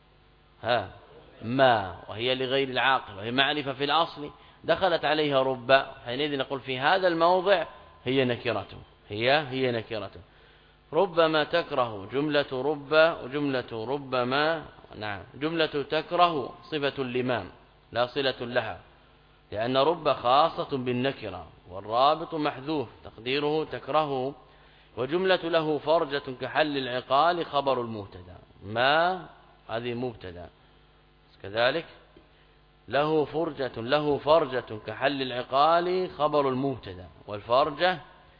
ها ما، وهي لغير العاقل وهي معرفة في الأصل، دخلت عليها رب، حينئذ نقول في هذا الموضع هي نكرة، هي هي نكرة. ربما تكره جملة رب وجملة ربما، نعم جملة تكره صفة لما لا صلة لها، لأن رب خاصة بالنكرة والرابط محذوف تقديره تكرهه، وجملة له فرجة كحل العقال خبر المبتدا، ما هذه مبتدا، كذلك له فرجة له فرجة كحل العقال خبر المبتدا، والفرجة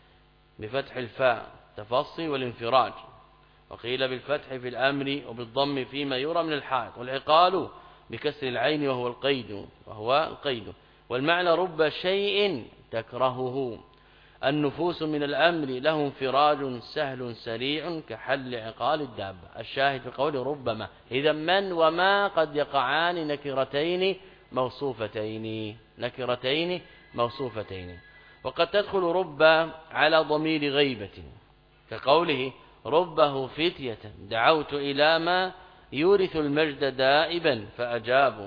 بفتح الفاء تفصي والانفراج، وقيل بالفتح في الأمر وبالضم فيما يرى من الحائط، والعقال بكسر العين وهو القيد وهو القيد. والمعنى رب شيء تكرهه النفوس من الأمر له انفراج سهل سريع كحل عقال الدابة. الشاهد في قول ربما، إذا من وما قد يقعان نكرتين موصوفتين، نكرتين موصوفتين. وقد تدخل رب على ضمير غيبة، كقوله ربه فتية دعوت إلى ما يورث المجد دائبا فأجابوا.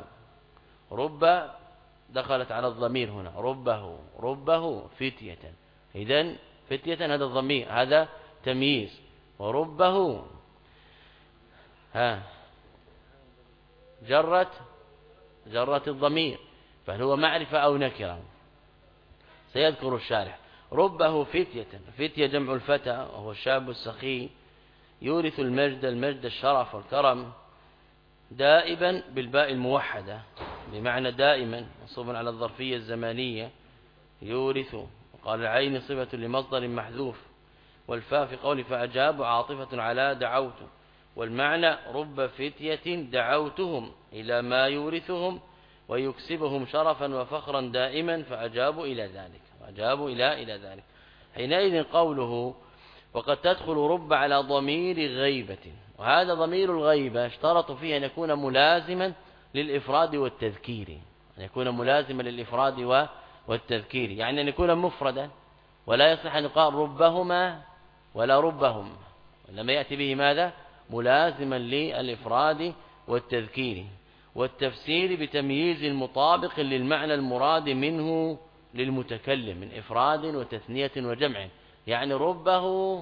رب دخلت على الضمير هنا، ربه ربه فتية، إذن فتية هذا الضمير هذا تمييز، وربه ها جرت جرت الضمير، فهل هو معرفة أو نكرة؟ سيذكر الشارح. ربه فتية، فتية جمع الفتى وهو الشاب السخي، يورث المجد، المجد الشرف والكرم، دائبا بالباء الموحدة بمعنى دائما منصوب على الظرفية الزمانية، يورث. وقال العين صفة لمصدر محذوف، والفاء في قول فأجاب عاطفة على دعوت، والمعنى رب فتية دعوتهم إلى ما يورثهم ويكسبهم شرفا وفخرا دائما فأجابوا إلى ذلك، فأجابوا إلى إلى ذلك. حينئذ قوله وقد تدخل رب على ضمير غيبة، وهذا ضمير الغيبة اشترط فيه أن يكون ملازما للإفراد والتذكير، أن يكون ملازما للإفراد والتذكير، يعني أن يكون مفردا، ولا يصح أن يقال ربهما ولا ربهم، لما يأتي به ماذا؟ ملازما للإفراد والتذكير والتفسير بتمييز مطابق للمعنى المراد منه للمتكلم من إفراد وتثنية وجمع. يعني ربه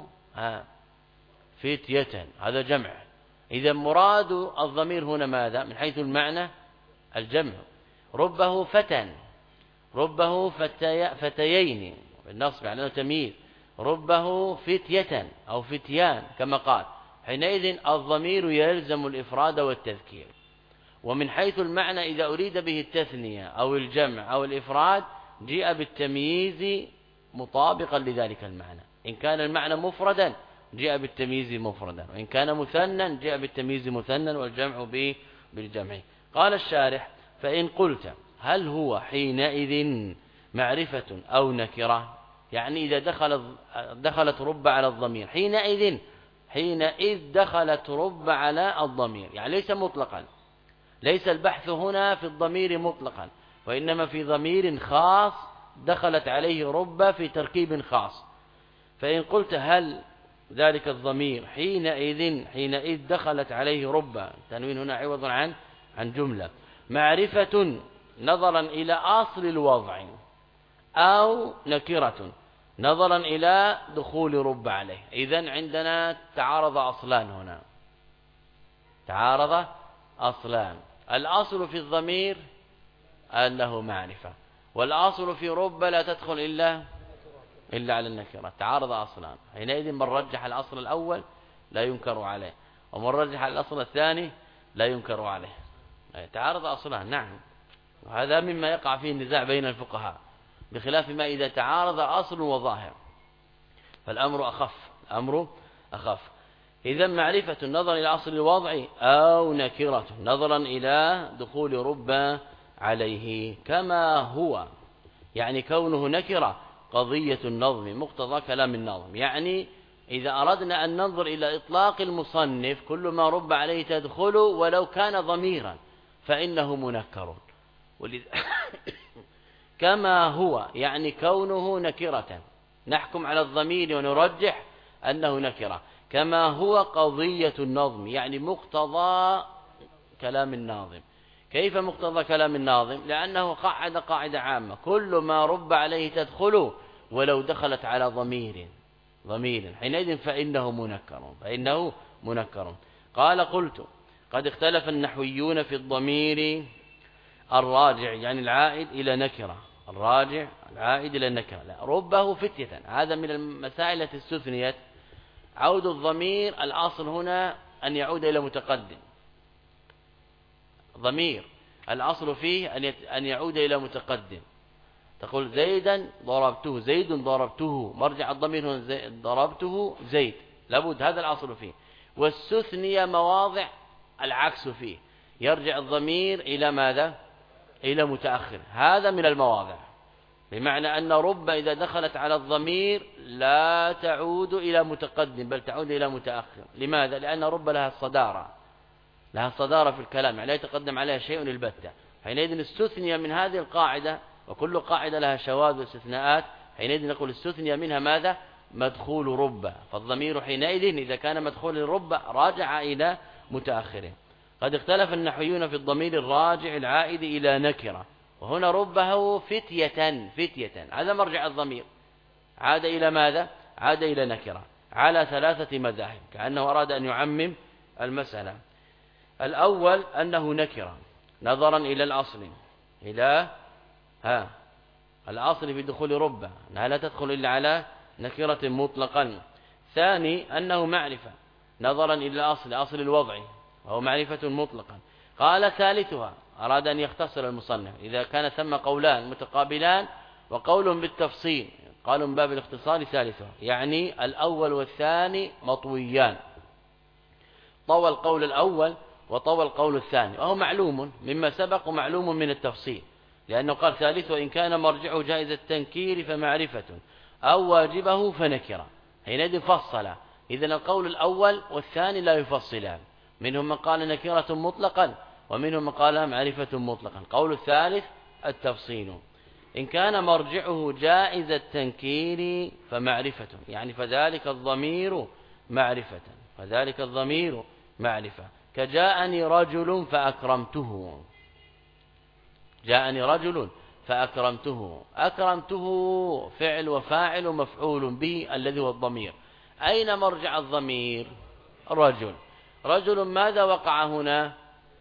فتية، هذا جمع، إذا مراد الضمير هنا ماذا؟ من حيث المعنى الجمع. ربه فتى، ربه فتي فتيين بالنصب على تمييز، ربه فتية أو فتيان كما قال، حينئذ الضمير يلزم الإفراد والتذكير. ومن حيث المعنى إذا أريد به التثنية أو الجمع أو الإفراد جاء بالتمييز مطابقا لذلك المعنى. إن كان المعنى مفردا جاء بالتمييز مفردا، وإن كان مثنى جاء بالتمييز مثنى والجمع به بالجمع. قال الشارح: فإن قلت هل هو حينئذ معرفة أو نكرة؟ يعني إذا دخل دخلت رب على الضمير حينئذ، حينئذ دخلت رب على الضمير، يعني ليس مطلقا، ليس البحث هنا في الضمير مطلقا، وإنما في ضمير خاص دخلت عليه رب في تركيب خاص. فإن قلت هل ذلك الضمير حينئذ، حينئذ دخلت عليه رب، تنوين هنا عوض عن عن جملة، معرفة نظرا إلى أصل الوضع، أو نكرة نظرا إلى دخول رب عليه. إذن عندنا تعارض أصلان هنا، تعارض أصلان. الأصل في الضمير أنه معرفة، والأصل في رب لا تدخل إلا إلا على النكرة. تعارض أصلان، حينئذ من رجح الأصل الأول لا ينكر عليه، ومن رجح الأصل الثاني لا ينكر عليه. تعارض أصلان، نعم، وهذا مما يقع فيه النزاع بين الفقهاء، بخلاف ما إذا تعارض أصل وظاهر فالأمر أخف، الأمر أخف. إذا معرفة نظرا إلى أصل الوضع، أو نكرة نظرا إلى دخول رب عليه، كما هو، يعني كونه نكرة قضية النظم مقتضى كلام الناظم. يعني إذا أردنا أن ننظر إلى إطلاق المصنف كل ما رب عليه تدخل ولو كان ضميرا فإنه منكر. كما هو يعني كونه نكرة، نحكم على الضمير ونرجح أنه نكرة. كما هو قضية النظم، يعني مقتضى كلام الناظم. كيف مقتضى كلام الناظم؟ لأنه قاعدة قاعدة عامة، كل ما رب عليه تدخل ولو دخلت على ضمير ضمير حينئذ فإنه منكر، فإنه منكر. قال: قلت قد اختلف النحويون في الضمير الراجع، يعني العائد إلى نكرة، الراجع العائد إلى النكرة، لا ربه فتية، هذا من المسائل التي استثنيت. عود الضمير الأصل هنا أن يعود إلى متقدم، ضمير الأصل فيه أن يعود إلى متقدم. تقول زيدا ضربته، زيد ضربته، مرجع الضمير هنا زيد ضربته زيد، لابد، هذا الأصل فيه. والستثنية مواضع العكس فيه، يرجع الضمير إلى ماذا؟ إلى متأخر، هذا من المواضع، بمعنى أن رب إذا دخلت على الضمير لا تعود إلى متقدم بل تعود إلى متأخر. لماذا؟ لأن رب لها الصدارة، لها الصدارة في الكلام، يعني لا يتقدم عليها شيء البتة. حينئذ استثني من هذه القاعدة، وكل قاعدة لها شواذ واستثناءات، حينئذ نقول استثني منها ماذا؟ مدخول رب، فالضمير حينئذ إذا كان مدخول الرب راجع إلى متأخره. قد اختلف النحويون في الضمير الراجع العائد إلى نكرة، وهنا ربه فتية، فتية هذا مرجع الضمير، عاد إلى ماذا؟ عاد إلى نكرة، على ثلاثة مذاهب، كأنه أراد أن يعمم المسألة. الأول أنه نكرة نظرا إلى الأصل، إلى ها الأصل في دخول رب، أنها لا تدخل إلا على نكرة مطلقا. ثاني أنه معرفة نظرا إلى الأصل، أصل الوضع، وهو معرفة مطلقا. قال ثالثها، أراد أن يختصر المصنف، إذا كان ثم قولان متقابلان وقول بالتفصيل، قالوا من باب الاختصار ثالثها، يعني الأول والثاني مطويان، طوى القول الأول وطوى القول الثاني، وهو معلوم مما سبق ومعلوم من التفصيل، لأنه قال ثالث وإن كان مرجعه جائز التنكير فمعرفة أو واجبه فنكرة، حينئذ فصل. إذن القول الأول والثاني لا يفصلان، منهم من قال نكرة مطلقا ومنهم من قال معرفة مطلقا. القول الثالث التفصيل. إن كان مرجعه جائز التنكير فمعرفة، يعني فذلك الضمير معرفة، فذلك الضمير معرفة. كجاءني رجل فأكرمته، جاءني رجل فأكرمته، أكرمته فعل وفاعل ومفعول به الذي هو الضمير. أين مرجع الضمير؟ رجل. رجل ماذا وقع هنا؟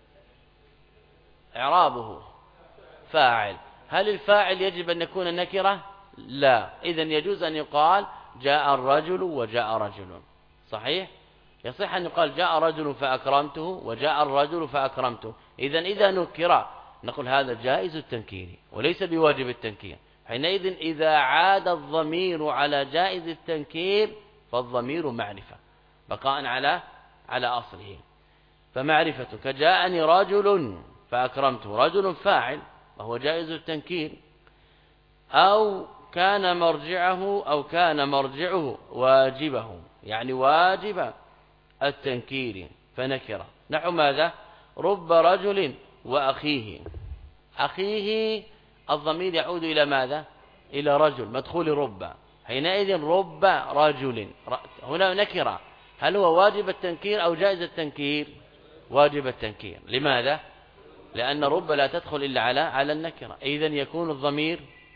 إعرابه فاعل. هل الفاعل يجب أن يكون نكرة؟ لا. إذن يجوز أن يقال جاء الرجل وجاء رجل، صحيح؟ يصح أن يقال جاء رجل فأكرمته وجاء الرجل فأكرمته. إذن إذا نكر نقول هذا جائز التنكير وليس بواجب التنكير. حينئذ إذا عاد الضمير على جائز التنكير فالضمير معرفة بقاء على على أصله. فمعرفة كجاءني رجل فأكرمته، رجل فاعل وهو جائز التنكير. أو كان مرجعه أو كان مرجعه واجبه، يعني واجب التنكير فنكره. نحو ماذا؟ رب رجل وأخيه. أخيه الضمير يعود إلى ماذا؟ إلى رجل مدخول رب. حينئذ رب رجل هنا نكرة. هل هو واجب التنكير أو جائز التنكير؟ واجب التنكير. لماذا؟ لأن رب لا تدخل إلا على على النكرة. إذن يكون الضمير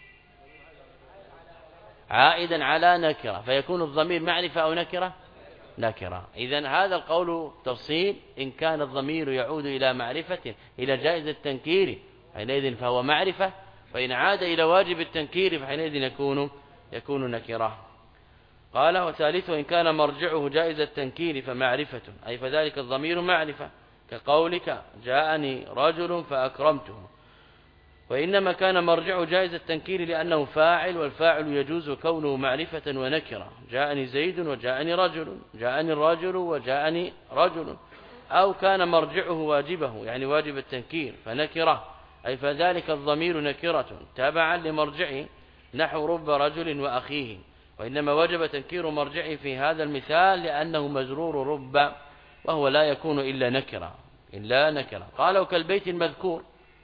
عائدا على نكرة، فيكون الضمير معرفة أو نكرة؟ نكرة. إذن هذا القول تفصيل. إن كان الضمير يعود إلى معرفة إلى جائز التنكير حينئذ فهو معرفة، فإن عاد إلى واجب التنكير فحينئذ يكون يكون نكرة. قال وثالثه إن كان مرجعه جائز التنكير فمعرفة، أي فذلك الضمير معرفة، كقولك جاءني رجل فأكرمته. وإنما كان مرجعه جائز التنكير لأنه فاعل، والفاعل يجوز كونه معرفة ونكرة. جاءني زيد وجاءني رجل، جاءني الرجل وجاءني رجل. أو كان مرجعه واجبه، يعني واجب التنكير فنكرة، أي فذلك الضمير نكرة تابعا لمرجعه، نحو رب رجل وأخيه. وإنما وجب تنكير مرجعه في هذا المثال لأنه مجرور رب، وهو لا يكون إلا نكرة إلا نكرة. قالوا كالبيت المذكور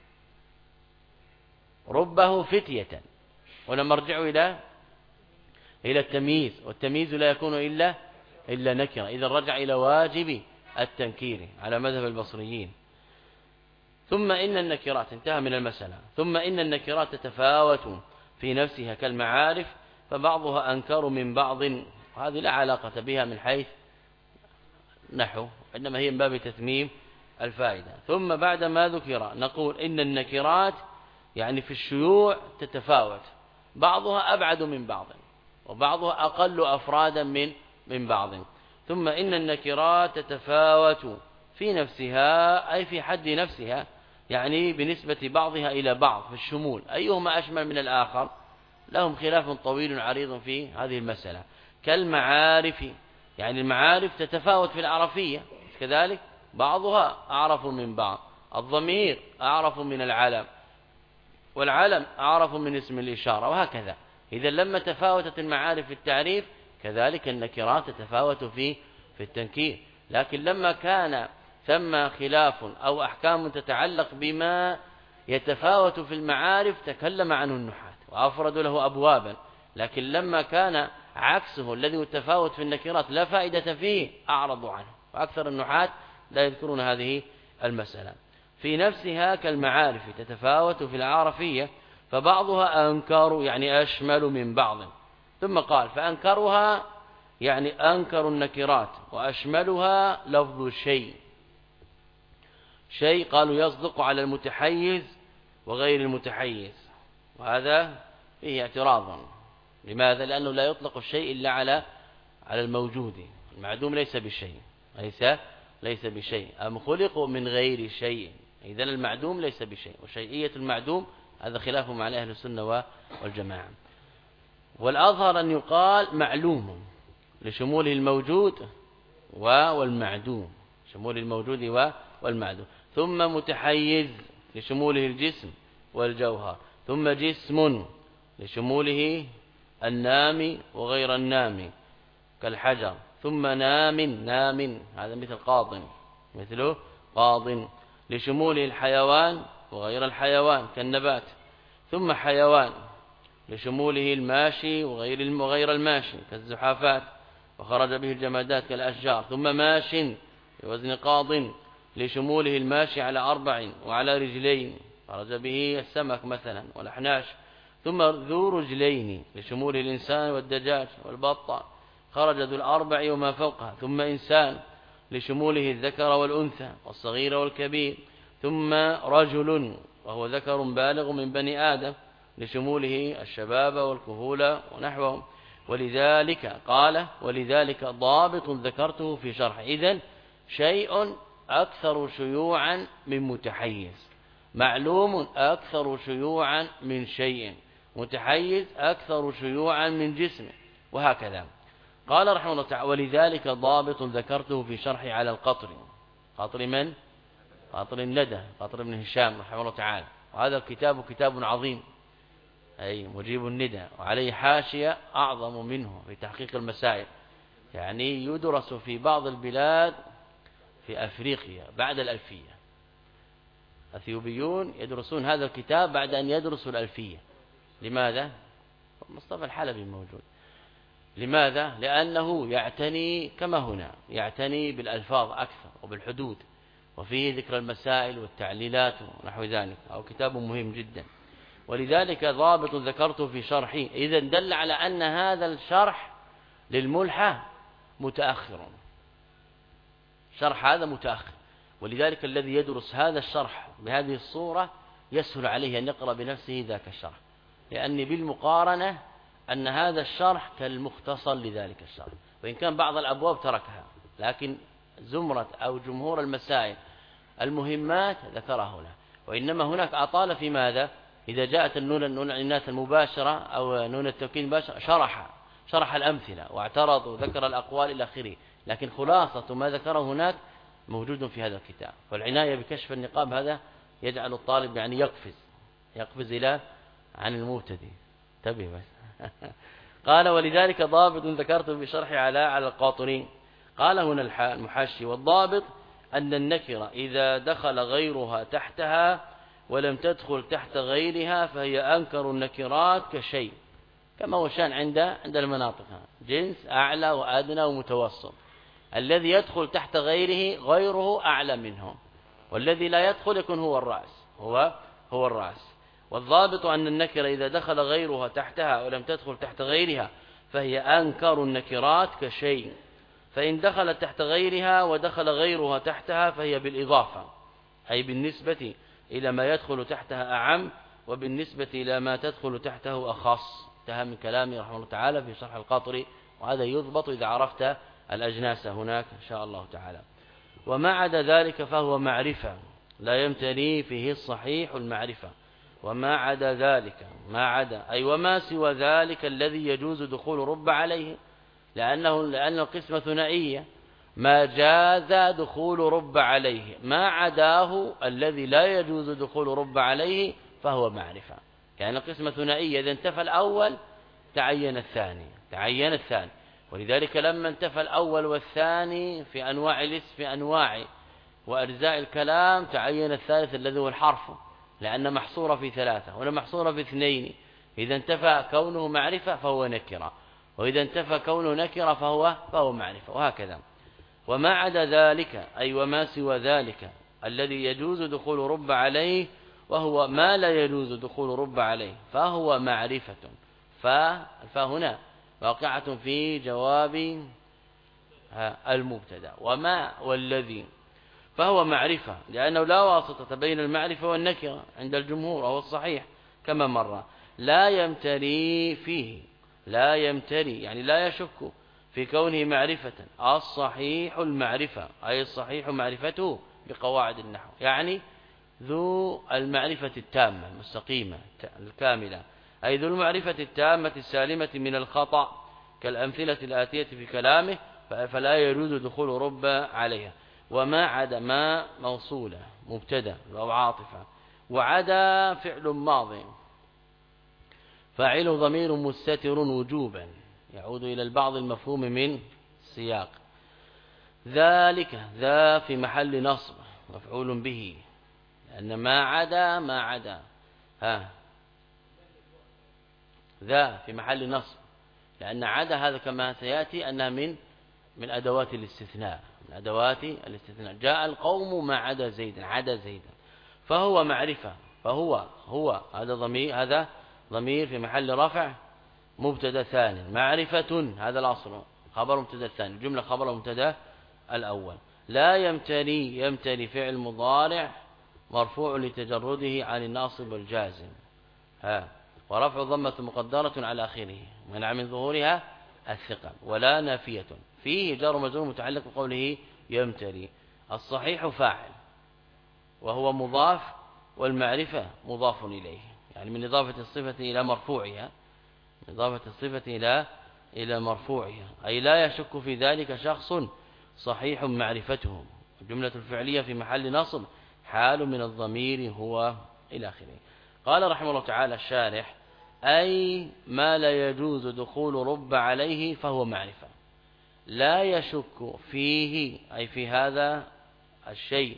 ربه فتية، ونرجع إلى إلى التمييز، والتمييز لا يكون إلا إلا نكرة. إذا رجع إلى واجب التنكير على مذهب البصريين. ثم إن النكرات انتهى من المسألة. ثم إن النكرات تتفاوت في نفسها كالمعارف، فبعضها أنكر من بعض، وهذه لا علاقة بها من حيث نحو، إنما هي من باب تتميم الفائدة. ثم بعد ما ذكر نقول إن النكرات يعني في الشيوع تتفاوت، بعضها أبعد من بعض وبعضها أقل أفرادا من من بعض. ثم إن النكرات تتفاوت في نفسها، أي في حد نفسها، يعني بنسبة بعضها إلى بعض في الشمول، أيهما أشمل من الآخر لهم خلاف طويل عريض في هذه المسألة. كالمعارف، يعني المعارف تتفاوت في العرفية كذلك، بعضها أعرف من بعض. الضمير أعرف من العلم، والعلم أعرف من اسم الإشارة، وهكذا. إذا لما تفاوتت المعارف في التعريف كذلك النكرات تتفاوت في في التنكير. لكن لما كان ثم خلاف أو أحكام تتعلق بما يتفاوت في المعارف تكلم عنه النحاة وأفردوا له أبوابا. لكن لما كان عكسه الذي يتفاوت في النكرات لا فائدة فيه أعرضوا عنه، وأكثر النحاة لا يذكرون هذه المسألة. في نفسها كالمعارف تتفاوت في العرفية، فبعضها أنكر يعني أشمل من بعض. ثم قال فأنكرها يعني أنكر النكرات، وأشملها لفظ شيء. شيء قالوا يصدق على المتحيز وغير المتحيز، وهذا فيه اعتراض. لماذا؟ لأنه لا يطلق الشيء إلا على على الموجود. المعدوم ليس بشيء، ليس ليس بشيء، أم خلقوا من غير شيء. إذن المعدوم ليس بشيء، وشيئية المعدوم هذا خلاف مع أهل السنة والجماعة. والأظهر أن يقال معلوم لشموله الموجود والمعدوم، شمول الموجود والمعدوم. ثم متحيز لشموله الجسم والجوهر. ثم جسم لشموله النام وغير النام كالحجر. ثم نام نام هذا مثل قاض، مثله قاض لشموله الحيوان وغير الحيوان كالنبات. ثم حيوان لشموله الماشي وغير وغير الماشي كالزحافات، وخرج به الجمادات كالأشجار. ثم ماش بوزن قاض لشموله الماشي على أربع وعلى رجلين، خرج به السمك مثلا والأحناش. ثم ذو رجلين لشموله الإنسان والدجاج والبطة، خرج ذو الأربع وما فوقها. ثم إنسان لشموله الذكر والأنثى والصغير والكبير. ثم رجل وهو ذكر بالغ من بني آدم لشموله الشباب والكهول ونحوهم. ولذلك قال ولذلك ضابط ذكرته في شرح. إذن شيء أكثر شيوعا من متحيز، معلوم أكثر شيوعا من شيء، متحيز أكثر شيوعا من جسم، وهكذا. قال رحمه الله تعالى ولذلك ضابط ذكرته في شرح على القطر. قطر من؟ قطر الندى، قطر بن هشام رحمه الله تعالى. وهذا الكتاب كتاب عظيم، أي مجيب الندى، وعليه حاشية أعظم منه في تحقيق المسائل، يعني يدرس في بعض البلاد في أفريقيا بعد الألفية. أثيوبيون يدرسون هذا الكتاب بعد أن يدرسوا الألفية. لماذا؟ مصطفى الحلبي موجود. لماذا؟ لأنه يعتني كما هنا، يعتني بالألفاظ أكثر وبالحدود، وفيه ذكر المسائل والتعليلات ونحو ذلك، أو كتاب مهم جدا. ولذلك ضابط ذكرته في شرحه. إذن دل على أن هذا الشرح للملحة متأخر، شرح هذا متأخر. ولذلك الذي يدرس هذا الشرح بهذه الصورة يسهل عليه أن يقرأ بنفسه ذاك الشرح، لأن بالمقارنة أن هذا الشرح كالمختصر لذلك الشرح، وإن كان بعض الأبواب تركها، لكن زمرة أو جمهور المسائل المهمات ذكرها هنا. وإنما هناك أطال في ماذا؟ إذا جاءت النون النون الإناث المباشرة أو نون التوكيد المباشرة شرح شرح الأمثلة واعترض وذكر الأقوال إلى آخره، لكن خلاصة ما ذكره هناك موجود في هذا الكتاب. والعناية بكشف النقاب هذا يجعل الطالب يعني يقفز يقفز إلى عن المبتدئ. انتبه بس. قال ولذلك ضابط ذكرته بشرح على على القاطرين. قال هنا المحاشي والضابط أن النكرة إذا دخل غيرها تحتها ولم تدخل تحت غيرها فهي أنكر النكرات كشيء، كما هو شان عند عند المناطق، جنس أعلى وأدنى ومتوسط. الذي يدخل تحت غيره غيره أعلى منه، والذي لا يدخل يكون هو الرأس هو هو الرأس. والضابط أن النكرة إذا دخل غيرها تحتها ولم تدخل تحت غيرها فهي أنكر النكرات كشيء، فإن دخلت تحت غيرها ودخل غيرها تحتها فهي بالإضافة، أي بالنسبة إلى ما يدخل تحتها أعم، وبالنسبة إلى ما تدخل تحته أخص. انتهى من كلامه رحمه الله تعالى في شرح القاطري، وهذا يضبط إذا عرفت الأجناس هناك إن شاء الله تعالى. وما عدا ذلك فهو معرفة لا يمتني فيه الصحيح المعرفة. وما عدا ذلك ما عدا أي وما سوى ذلك الذي يجوز دخول رب عليه، لأنه لأن القسمة ثنائية، ما جاز دخول رب عليه، ما عداه الذي لا يجوز دخول رب عليه فهو معرفة. يعني القسمة ثنائية، إذا انتفى الأول تعين الثاني تعين الثاني ولذلك لما انتفى الأول والثاني في أنواع الاسم في أنواع وأجزاء الكلام تعين الثالث الذي هو الحرف، لأن محصورة في ثلاثة ولا محصورة في اثنين. إذا انتفى كونه معرفة فهو نكرة، وإذا انتفى كونه نكرة فهو فهو معرفة، وهكذا. وما عدا ذلك أي وما سوى ذلك الذي يجوز دخول رب عليه، وهو ما لا يجوز دخول رب عليه فهو معرفة. فهنا واقعة في جواب المبتدا، وما والذي فهو معرفة، لأنه لا واسطة بين المعرفة والنكرة عند الجمهور، وهو الصحيح كما مر. لا يمتري فيه لا يمتري يعني لا يشك في كونه معرفة. الصحيح المعرفة أي الصحيح معرفته بقواعد النحو، يعني ذو المعرفة التامة المستقيمة الكاملة، أي ذو المعرفة التامة السالمة من الخطأ، كالأمثلة الآتية في كلامه، فلا يجوز دخول رب عليها. وما عدا ما موصولة مبتدا أو عاطفة، وعدا فعل ماضي فاعل ضمير مستتر وجوبا يعود إلى البعض المفهوم من سياق. ذلك ذا في محل نصب مفعول به، لأن ما عدا ما عدا ها ذا في محل نصب، لأن عدا هذا كما سيأتي أنها من من أدوات الاستثناء، من أدوات الاستثناء. جاء القوم ما عدا زيدا، عدا زيدا، فهو معرفة، فهو هو هذا ضمير، هذا ضمير في محل رفع مبتدا ثاني. معرفة هذا الأصل خبر مبتدا الثاني، جملة خبر مبتدا الأول. لا يمتني، يمتني فعل مضارع مرفوع لتجرده عن الناصب والجازم، ها ورفع ضمة مقدرة على آخره منع من ظهورها الثقل، ولا نافية فيه جار مجرور متعلق بقوله يمتني. الصحيح فاعل وهو مضاف، والمعرفة مضاف إليه، يعني من إضافة الصفة إلى مرفوعها، من إضافة الصفة إلى إلى مرفوعها، أي لا يشك في ذلك شخص صحيح معرفته. الجملة الفعلية في محل نصب حال من الضمير هو إلى آخره. قال رحمه الله تعالى الشارح: أي ما لا يجوز دخول رب عليه فهو معرفة، لا يشك فيه أي في هذا الشيء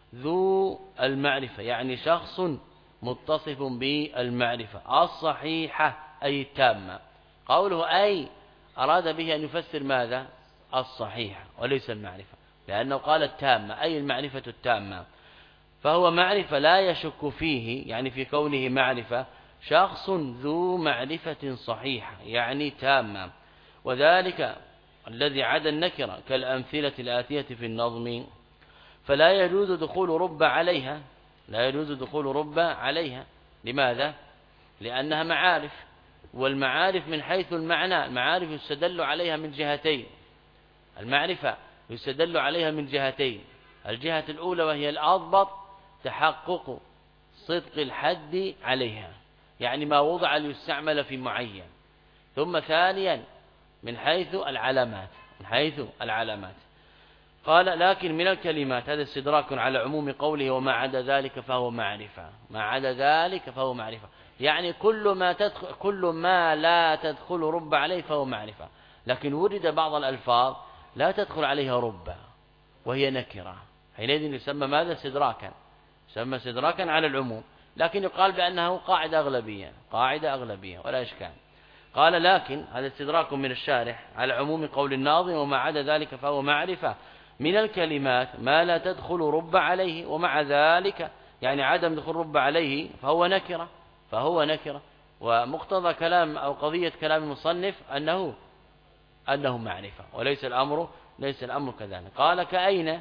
ذو المعرفة، يعني شخص متصف بالمعرفة الصحيحة أي التامة. قوله أي أراد به أن يفسر ماذا؟ الصحيحة وليس المعرفة، لأنه قال التامة أي المعرفة التامة، فهو معرفة لا يشك فيه، يعني في كونه معرفة شخص ذو معرفة صحيحة يعني تامة، وذلك الذي عدا النكرة كالأمثلة الآتية في النظم. فلا يجوز دخول رب عليها، لا يجوز دخول رب عليها. لماذا؟ لأنها معارف، والمعارف من حيث المعنى المعارف يستدل عليها من جهتين، المعرفة يستدل عليها من جهتين. الجهة الأولى وهي الأضبط تحقق صدق الحد عليها، يعني ما وضع ليستعمل في معين. ثم ثانيا من حيث العلامات، من حيث العلامات. قال: لكن من الكلمات، هذا استدراك على عموم قوله وما عدا ذلك فهو معرفة، ما عدا ذلك فهو معرفة، يعني كل ما تدخل كل ما لا تدخل رب عليه فهو معرفة. لكن ورد بعض الألفاظ لا تدخل عليها رب وهي نكرة، حينئذ يسمى ماذا؟ استدراكا، يسمى استدراكا على العموم، لكن يقال بأنه قاعدة أغلبية، قاعدة أغلبية ولا إشكال. قال: لكن هذا استدراك من الشارح على عموم قول الناظم وما عدا ذلك فهو معرفة من الكلمات ما لا تدخل رب عليه، ومع ذلك يعني عدم دخول رب عليه فهو نكرة، فهو نكرة. ومقتضى كلام أو قضية كلام المصنف أنه أنه معرفة، وليس الأمر ليس الأمر كذلك. قال: كأين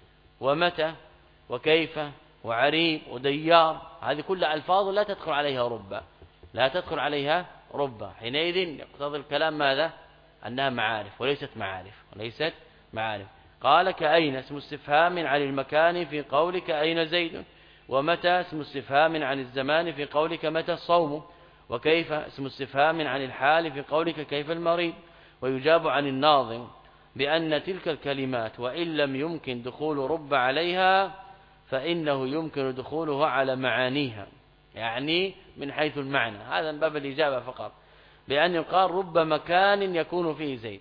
ومتى وكيف وعريب وديار، هذه كلها ألفاظ لا تدخل عليها رب، لا تدخل عليها رب، حينئذ يقتضي الكلام ماذا؟ أنها معارف وليست معارف، وليست معارف. قال: كأين اسم استفهام عن المكان في قولك أين زيد، ومتى اسم استفهام عن الزمان في قولك متى الصوم، وكيف اسم استفهام عن الحال في قولك كيف المريض. ويجاب عن الناظم بأن تلك الكلمات وإن لم يمكن دخول رب عليها فإنه يمكن دخولها على معانيها، يعني من حيث المعنى. هذا من باب الإجابة فقط، بأن يقال رب مكان يكون فيه زيد.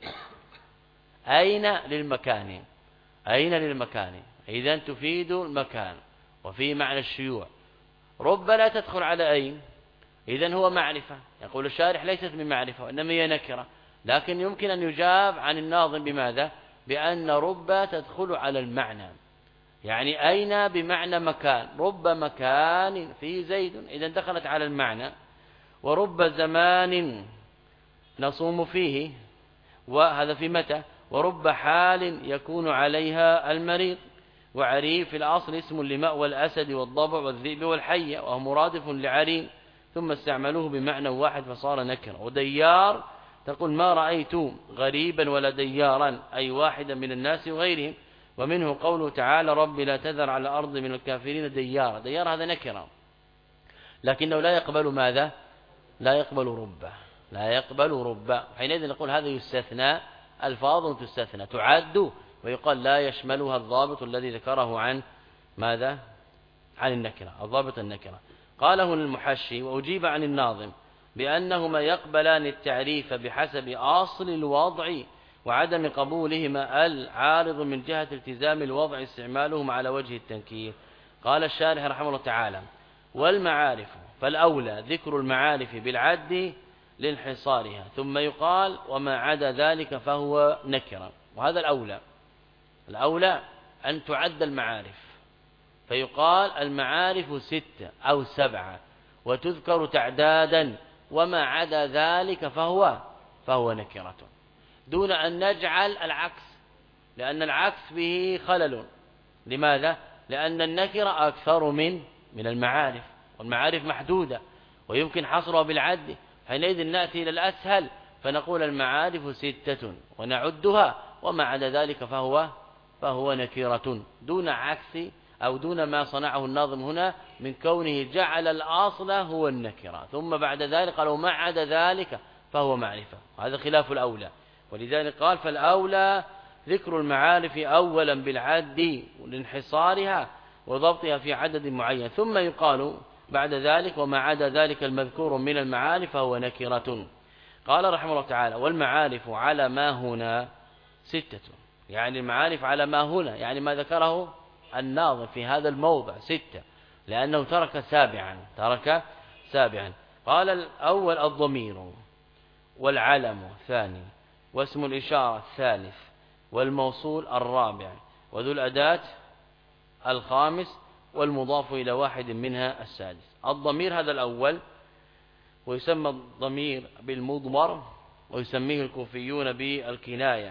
أين للمكان، أين للمكان إذن تفيد المكان وفي معنى الشيوع. رب لا تدخل على أين، إذن هو معرفة. يقول الشارح ليست من معرفة وإنما هي نكرة، لكن يمكن أن يجاب عن الناظم بماذا؟ بأن رب تدخل على المعنى، يعني أين بمعنى مكان، رب مكان في زيد إذن دخلت على المعنى. ورب زمان نصوم فيه، وهذا في متى. ورب حال يكون عليها المريض. وعريم في الأصل اسم لمأوى الأسد والضبع والذئب والحية، وهو مرادف لعريم، ثم استعملوه بمعنى واحد فصار نكرة. وديار تقول ما رأيت غريبا ولا ديارا، أي واحدا من الناس وغيرهم. ومنه قوله تعالى: رب لا تذر على الأرض من الكافرين ديارا. ديار هذا نكرة، لكنه لا يقبل ماذا؟ لا يقبل ربه، لا يقبل ربه. حينئذ نقول هذا يستثنى، ألفاظ تستثنى تعد، ويقال لا يشملها الضابط الذي ذكره عن ماذا؟ عن النكرة، الضابط النكرة. قاله المحشي: وأجيب عن الناظم بأنهما يقبلان التعريف بحسب أصل الوضع وعدم قبولهما العارض من جهة التزام الوضع استعمالهما على وجه التنكير. قال الشارح رحمه الله تعالى: والمعارف فالأولى ذكر المعارف بالعد لانحصارها، ثم يقال وما عدا ذلك فهو نكرة. وهذا الأولى. الأولى أن تعد المعارف، فيقال المعارف ستة أو سبعة وتذكر تعدادا، وما عدا ذلك فهو فهو نكرة، دون أن نجعل العكس، لأن العكس به خلل. لماذا؟ لأن النكرة أكثر من من المعارف، والمعارف محدودة ويمكن حصرها بالعد، حينئذ نأتي إلى الأسهل فنقول المعارف ستة ونعدها، وما عدا ذلك فهو فهو نكرة، دون عكس أو دون ما صنعه الناظم هنا من كونه جعل الأصل هو النكرة، ثم بعد ذلك قالوا ما عدا ذلك فهو معرفة. هذا خلاف الأولى، ولذلك قال فالأولى ذكر المعارف أولا بالعد لانحصارها وضبطها في عدد معين، ثم يقال بعد ذلك وما عدا ذلك المذكور من المعارف فهو نكرة. قال رحمه الله تعالى والمعارف على ما هنا ستة، يعني المعارف على ما هنا يعني ما ذكره الناظم في هذا الموضع ستة، لأنه ترك سابعا ترك سابعا قال الأول الضمير والعلم الثاني، واسم الإشارة الثالث، والموصول الرابع، وذو الأداة الخامس، والمضاف إلى واحد منها السادس. الضمير هذا الأول، ويسمى الضمير بالمضمر، ويسميه الكوفيون بالكناية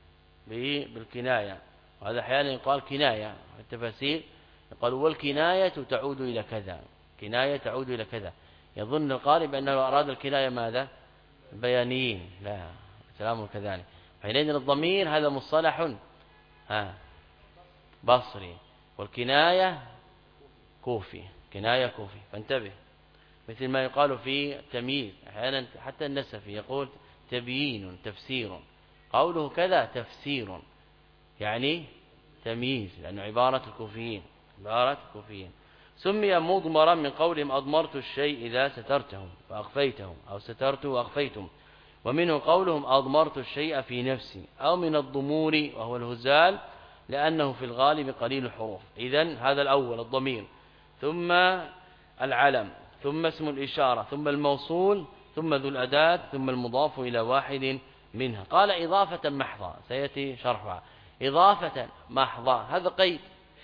بالكناية وهذا أحيانا يقال كناية في التفاسير، يقال والكناية تعود إلى كذا، كناية تعود إلى كذا، يظن القارئ بأنه أراد الكناية ماذا؟ بيانيين، لا كلامه كذلك. حينئذ الضمير هذا مصطلح ها بصري، والكناية كوفي، كناية كوفي، فانتبه. مثل ما يقال في التمييز أحيانا حتى النسفي يقول تبيين تفسير، قوله كذا تفسير يعني تمييز، لأنه عبارة الكوفيين عبارة الكوفيين. سمي مضمرا من قولهم أضمرت الشيء إذا سترته وأخفيته، أو سترته وأخفيتم، ومنه قولهم أضمرت الشيء في نفسي، أو من الضمور وهو الهزال لأنه في الغالب قليل الحروف. إذن هذا الأول الضمير، ثم العلم، ثم اسم الإشارة، ثم الموصول، ثم ذو الأداة، ثم المضاف إلى واحد منها. قال إضافة محضة، سيأتي شرحها. إضافة محضة هذا قيد،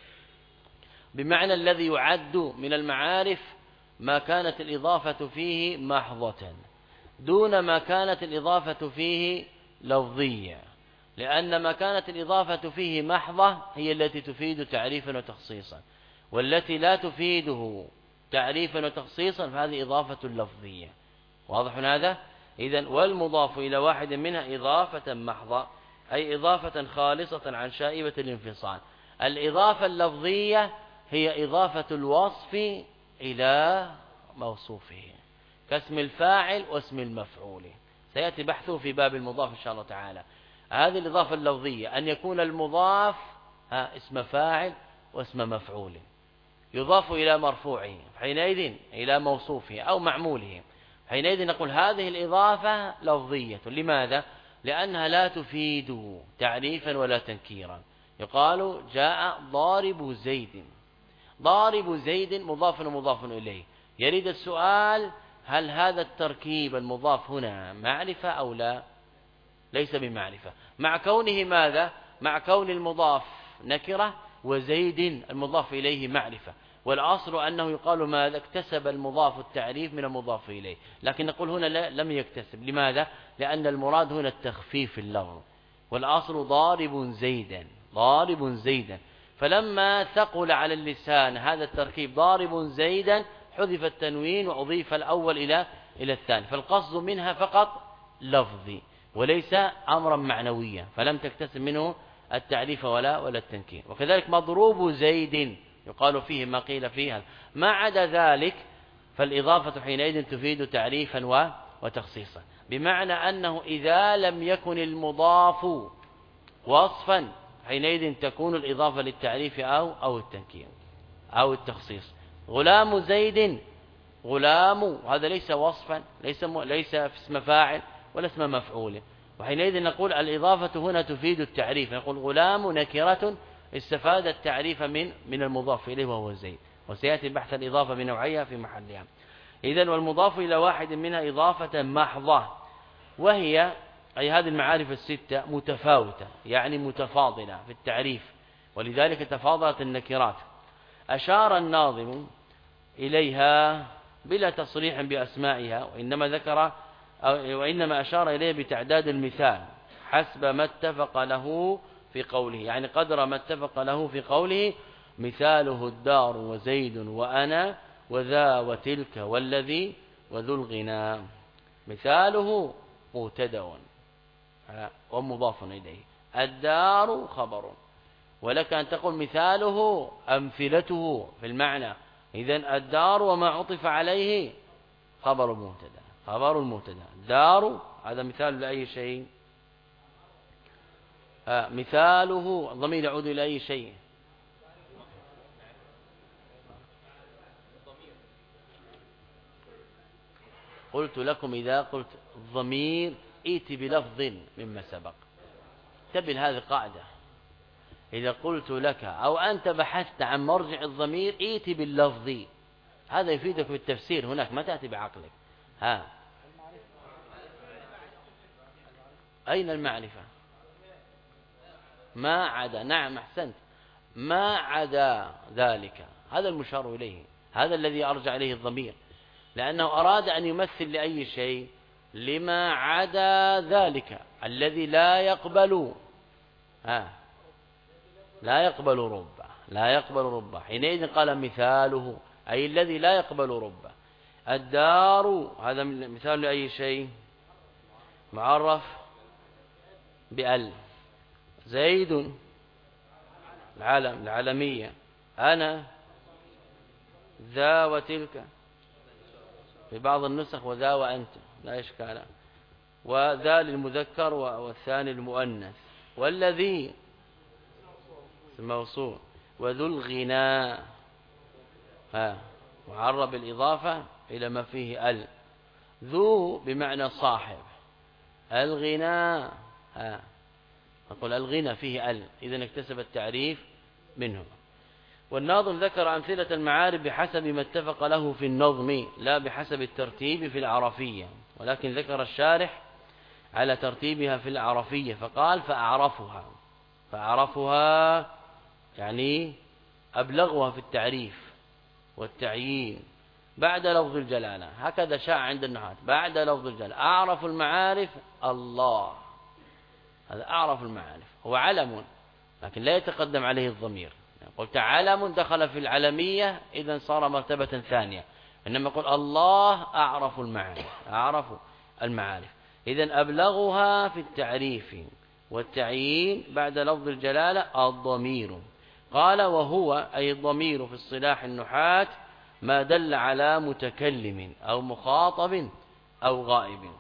بمعنى الذي يعد من المعارف ما كانت الإضافة فيه محضة دون ما كانت الإضافة فيه لفظية، لأن ما كانت الإضافة فيه محضة هي التي تفيد تعريفا وتخصيصا، والتي لا تفيده تعريفا وتخصيصا فهذه إضافة لفظية. واضح هذا؟ إذن والمضاف إلى واحد منها إضافة محضة، أي إضافة خالصة عن شائبة الانفصال. الإضافة اللفظية هي إضافة الوصف إلى موصوفه، كاسم الفاعل واسم المفعول، سيأتي بحثه في باب المضاف إن شاء الله تعالى. هذه الإضافة اللفظية أن يكون المضاف ها اسم فاعل واسم مفعول، يضاف إلى مرفوعه حينئذ إلى موصوفه أو معموله، حينئذ نقول هذه الإضافة لفظية. لماذا؟ لأنها لا تفيد تعريفا ولا تنكيرا. يقال جاء ضارب زيد، ضارب زيد مضاف ومضاف إليه، يريد السؤال هل هذا التركيب المضاف هنا معرفة أو لا؟ ليس بمعرفة، مع كونه ماذا؟ مع كون المضاف نكرة وزيد المضاف إليه معرفة، والأصل أنه يقال ماذا؟ اكتسب المضاف التعريف من المضاف إليه، لكن نقول هنا لا لم يكتسب. لماذا؟ لأن المراد هنا التخفيف اللفظ، والأصل ضارب زيدا ضارب زيدا، فلما ثقل على اللسان هذا التركيب ضارب زيدا حذف التنوين وأضيف الأول إلى إلى الثاني، فالقصد منها فقط لفظي وليس أمرا معنويا، فلم تكتسب منه التعريف ولا ولا التنكير. وكذلك مضروب زيد يقال فيه ما قيل فيها، ما عدا ذلك فالإضافة حينئذ تفيد تعريفا وتخصيصا، بمعنى أنه إذا لم يكن المضاف وصفا حينئذ تكون الإضافة للتعريف أو أو التنكير أو التخصيص. غلام زيد، غلام هذا ليس وصفا، ليس ليس اسم فاعل ولا اسم مفعول، وحينئذ نقول الإضافة هنا تفيد التعريف، نقول غلام نكرة استفاد التعريف من من المضاف إليه وهو زيد، وسيأتي بحث الإضافة بنوعيها في محلها. إذن والمضاف إلى واحد منها إضافة محضة، وهي أي هذه المعارف الستة متفاوتة يعني متفاضلة في التعريف، ولذلك تفاضلت النكرات. أشار الناظم إليها بلا تصريح بأسمائها، وإنما ذكر أو وإنما أشار إليه بتعداد المثال حسب ما اتفق له في قوله، يعني قدر ما اتفق له في قوله: مثاله الدار وزيد وأنا وذا وتلك والذي وذو الغنى. مثاله مبتدأ ومضاف إليه، الدار خبر، ولك أن تقول مثاله أمثلته في المعنى. إذن الدار وما عطف عليه خبر المبتدأ، خبر المبتدأ. دار هذا مثال لأي شيء؟ آه مثاله الضمير يعود إلى أي شيء؟ قلت لكم إذا قلت الضمير ائت بلفظ مما سبق. تبل هذه قاعدة، إذا قلت لك أو أنت بحثت عن مرجع الضمير ائت باللفظ، هذا يفيدك في التفسير هناك، ما تأتي بعقلك. ها أين المعرفة؟ ما عدا، نعم أحسنت، ما عدا ذلك، هذا المشار إليه، هذا الذي أرجع إليه الضمير، لأنه أراد أن يمثل لأي شيء؟ لما عدا ذلك الذي لا يقبل ها لا يقبل ربع، لا يقبل ربع. حينئذ قال مثاله أي الذي لا يقبل ربع. الدار هذا مثال لأي شيء؟ معرف بأل. زيد العلم، العلمية. أنا ذا وتلك، في بعض النسخ وذا وأنت، لا إشكال. وذا للمذكر والثاني المؤنث. والذي الموصول. وذو الغناء ها معرب الإضافة إلى ما فيه ال. ذو بمعنى صاحب، الغناء ها نقول الغنى فيه ال، إذن اكتسب التعريف منه. والناظم ذكر أمثلة المعارف بحسب ما اتفق له في النظم، لا بحسب الترتيب في العرفية، ولكن ذكر الشارح على ترتيبها في العرفية فقال: فأعرفها. فأعرفها يعني أبلغها في التعريف والتعيين بعد لفظ الجلالة، هكذا شاء عند النحاة، بعد لفظ الجلالة. أعرف المعارف الله، هذا أعرف المعارف، هو علم لكن لا يتقدم عليه الضمير. قلت علم دخل في العلمية إذن صار مرتبة ثانية، إنما قل الله أعرف المعارف، أعرف المعارف، إذن أبلغها في التعريف والتعيين بعد لفظ الجلالة الضمير. قال: وهو أي الضمير في اصطلاح النحاة ما دل على متكلم أو مخاطب أو غائب.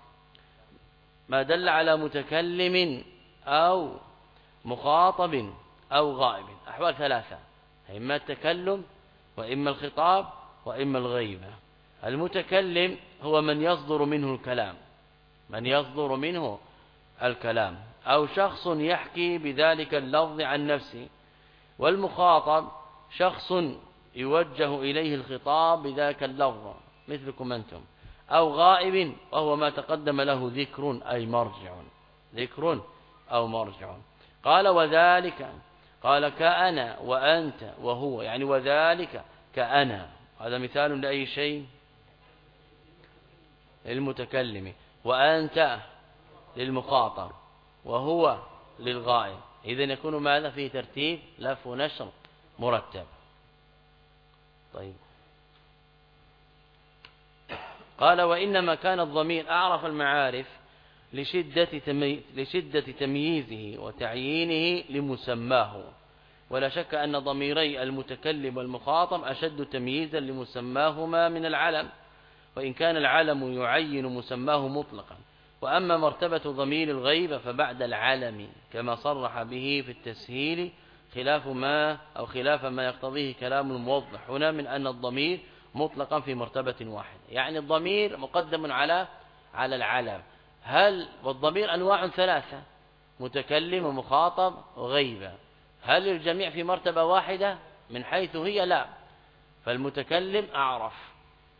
ما دل على متكلم أو مخاطب أو غائب، أحوال ثلاثة: إما التكلم وإما الخطاب وإما الغيبة. المتكلم هو من يصدر منه الكلام، من يصدر منه الكلام، أو شخص يحكي بذلك اللفظ عن نفسه. والمخاطب شخص يوجه إليه الخطاب بذاك اللفظ مثلكم أنتم، أو غائب وهو ما تقدم له ذكر أي مرجع، ذكر أو مرجع. قال: وذلك، قال كأنا وأنت وهو، يعني وذلك كأنا، هذا مثال لأي شيء؟ للمتكلم، وأنت للمخاطب، وهو للغائب. إذن يكون ماذا؟ فيه ترتيب لف ونشر مرتب. طيب، قال: وإنما كان الضمير أعرف المعارف لشدة, تمي... لشدة تمييزه وتعيينه لمسماه، ولا شك أن ضميري المتكلم والمخاطب أشد تمييزا لمسماهما من العلم، وإن كان العلم يعين مسماه مطلقا. وأما مرتبة ضمير الغيبة فبعد العلم كما صرح به في التسهيل، خلاف ما أو خلاف ما يقتضيه كلام الموضح هنا من أن الضمير مطلقا في مرتبة واحدة، يعني الضمير مقدم على على العلم. هل والضمير أنواع ثلاثة: متكلم ومخاطب وغيبة، هل الجميع في مرتبة واحدة من حيث هي؟ لا، فالمتكلم أعرف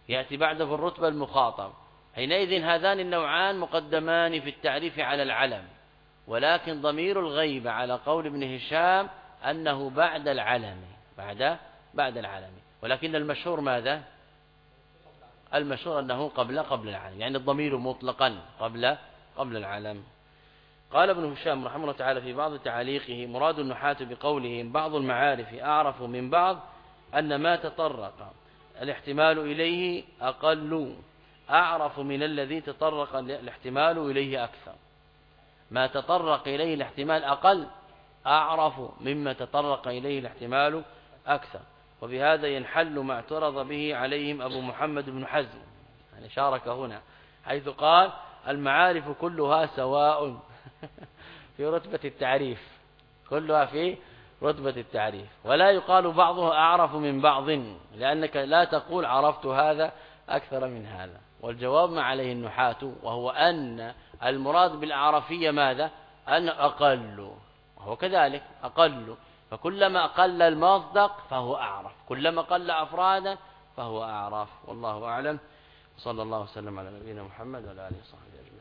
يأتي بعده في الرتبة المخاطب. حينئذ هذان النوعان مقدمان في التعريف على العلم، ولكن ضمير الغيبة على قول ابن هشام أنه بعد العلم، بعد بعد العلم، ولكن المشهور ماذا؟ المشهور أنه قبل قبل العلم، يعني الضمير مطلقا قبل قبل العلم. قال ابن هشام رحمه الله تعالى في بعض تعاليقه: مراد النحاة بقولهم بعض المعارف أعرف من بعض أن ما تطرق الاحتمال إليه أقل أعرف من الذي تطرق الاحتمال إليه أكثر. ما تطرق إليه الاحتمال أقل أعرف مما تطرق إليه الاحتمال أكثر. وبهذا ينحل ما اعترض به عليهم أبو محمد بن حزم، يعني شارك هنا حيث قال المعارف كلها سواء في رتبة التعريف، كلها في رتبة التعريف، ولا يقال بعضها أعرف من بعض، لأنك لا تقول عرفت هذا أكثر من هذا. والجواب ما عليه النحاة، وهو أن المراد بالأعرفية ماذا؟ أن أقل، وهو كذلك أقل، فكلما أقل المصدق فهو أعرف، كلما قل أفرادا فهو أعرف. والله أعلم، صلى الله وسلم على نبينا محمد وعلى آله وصحبه أجمعين.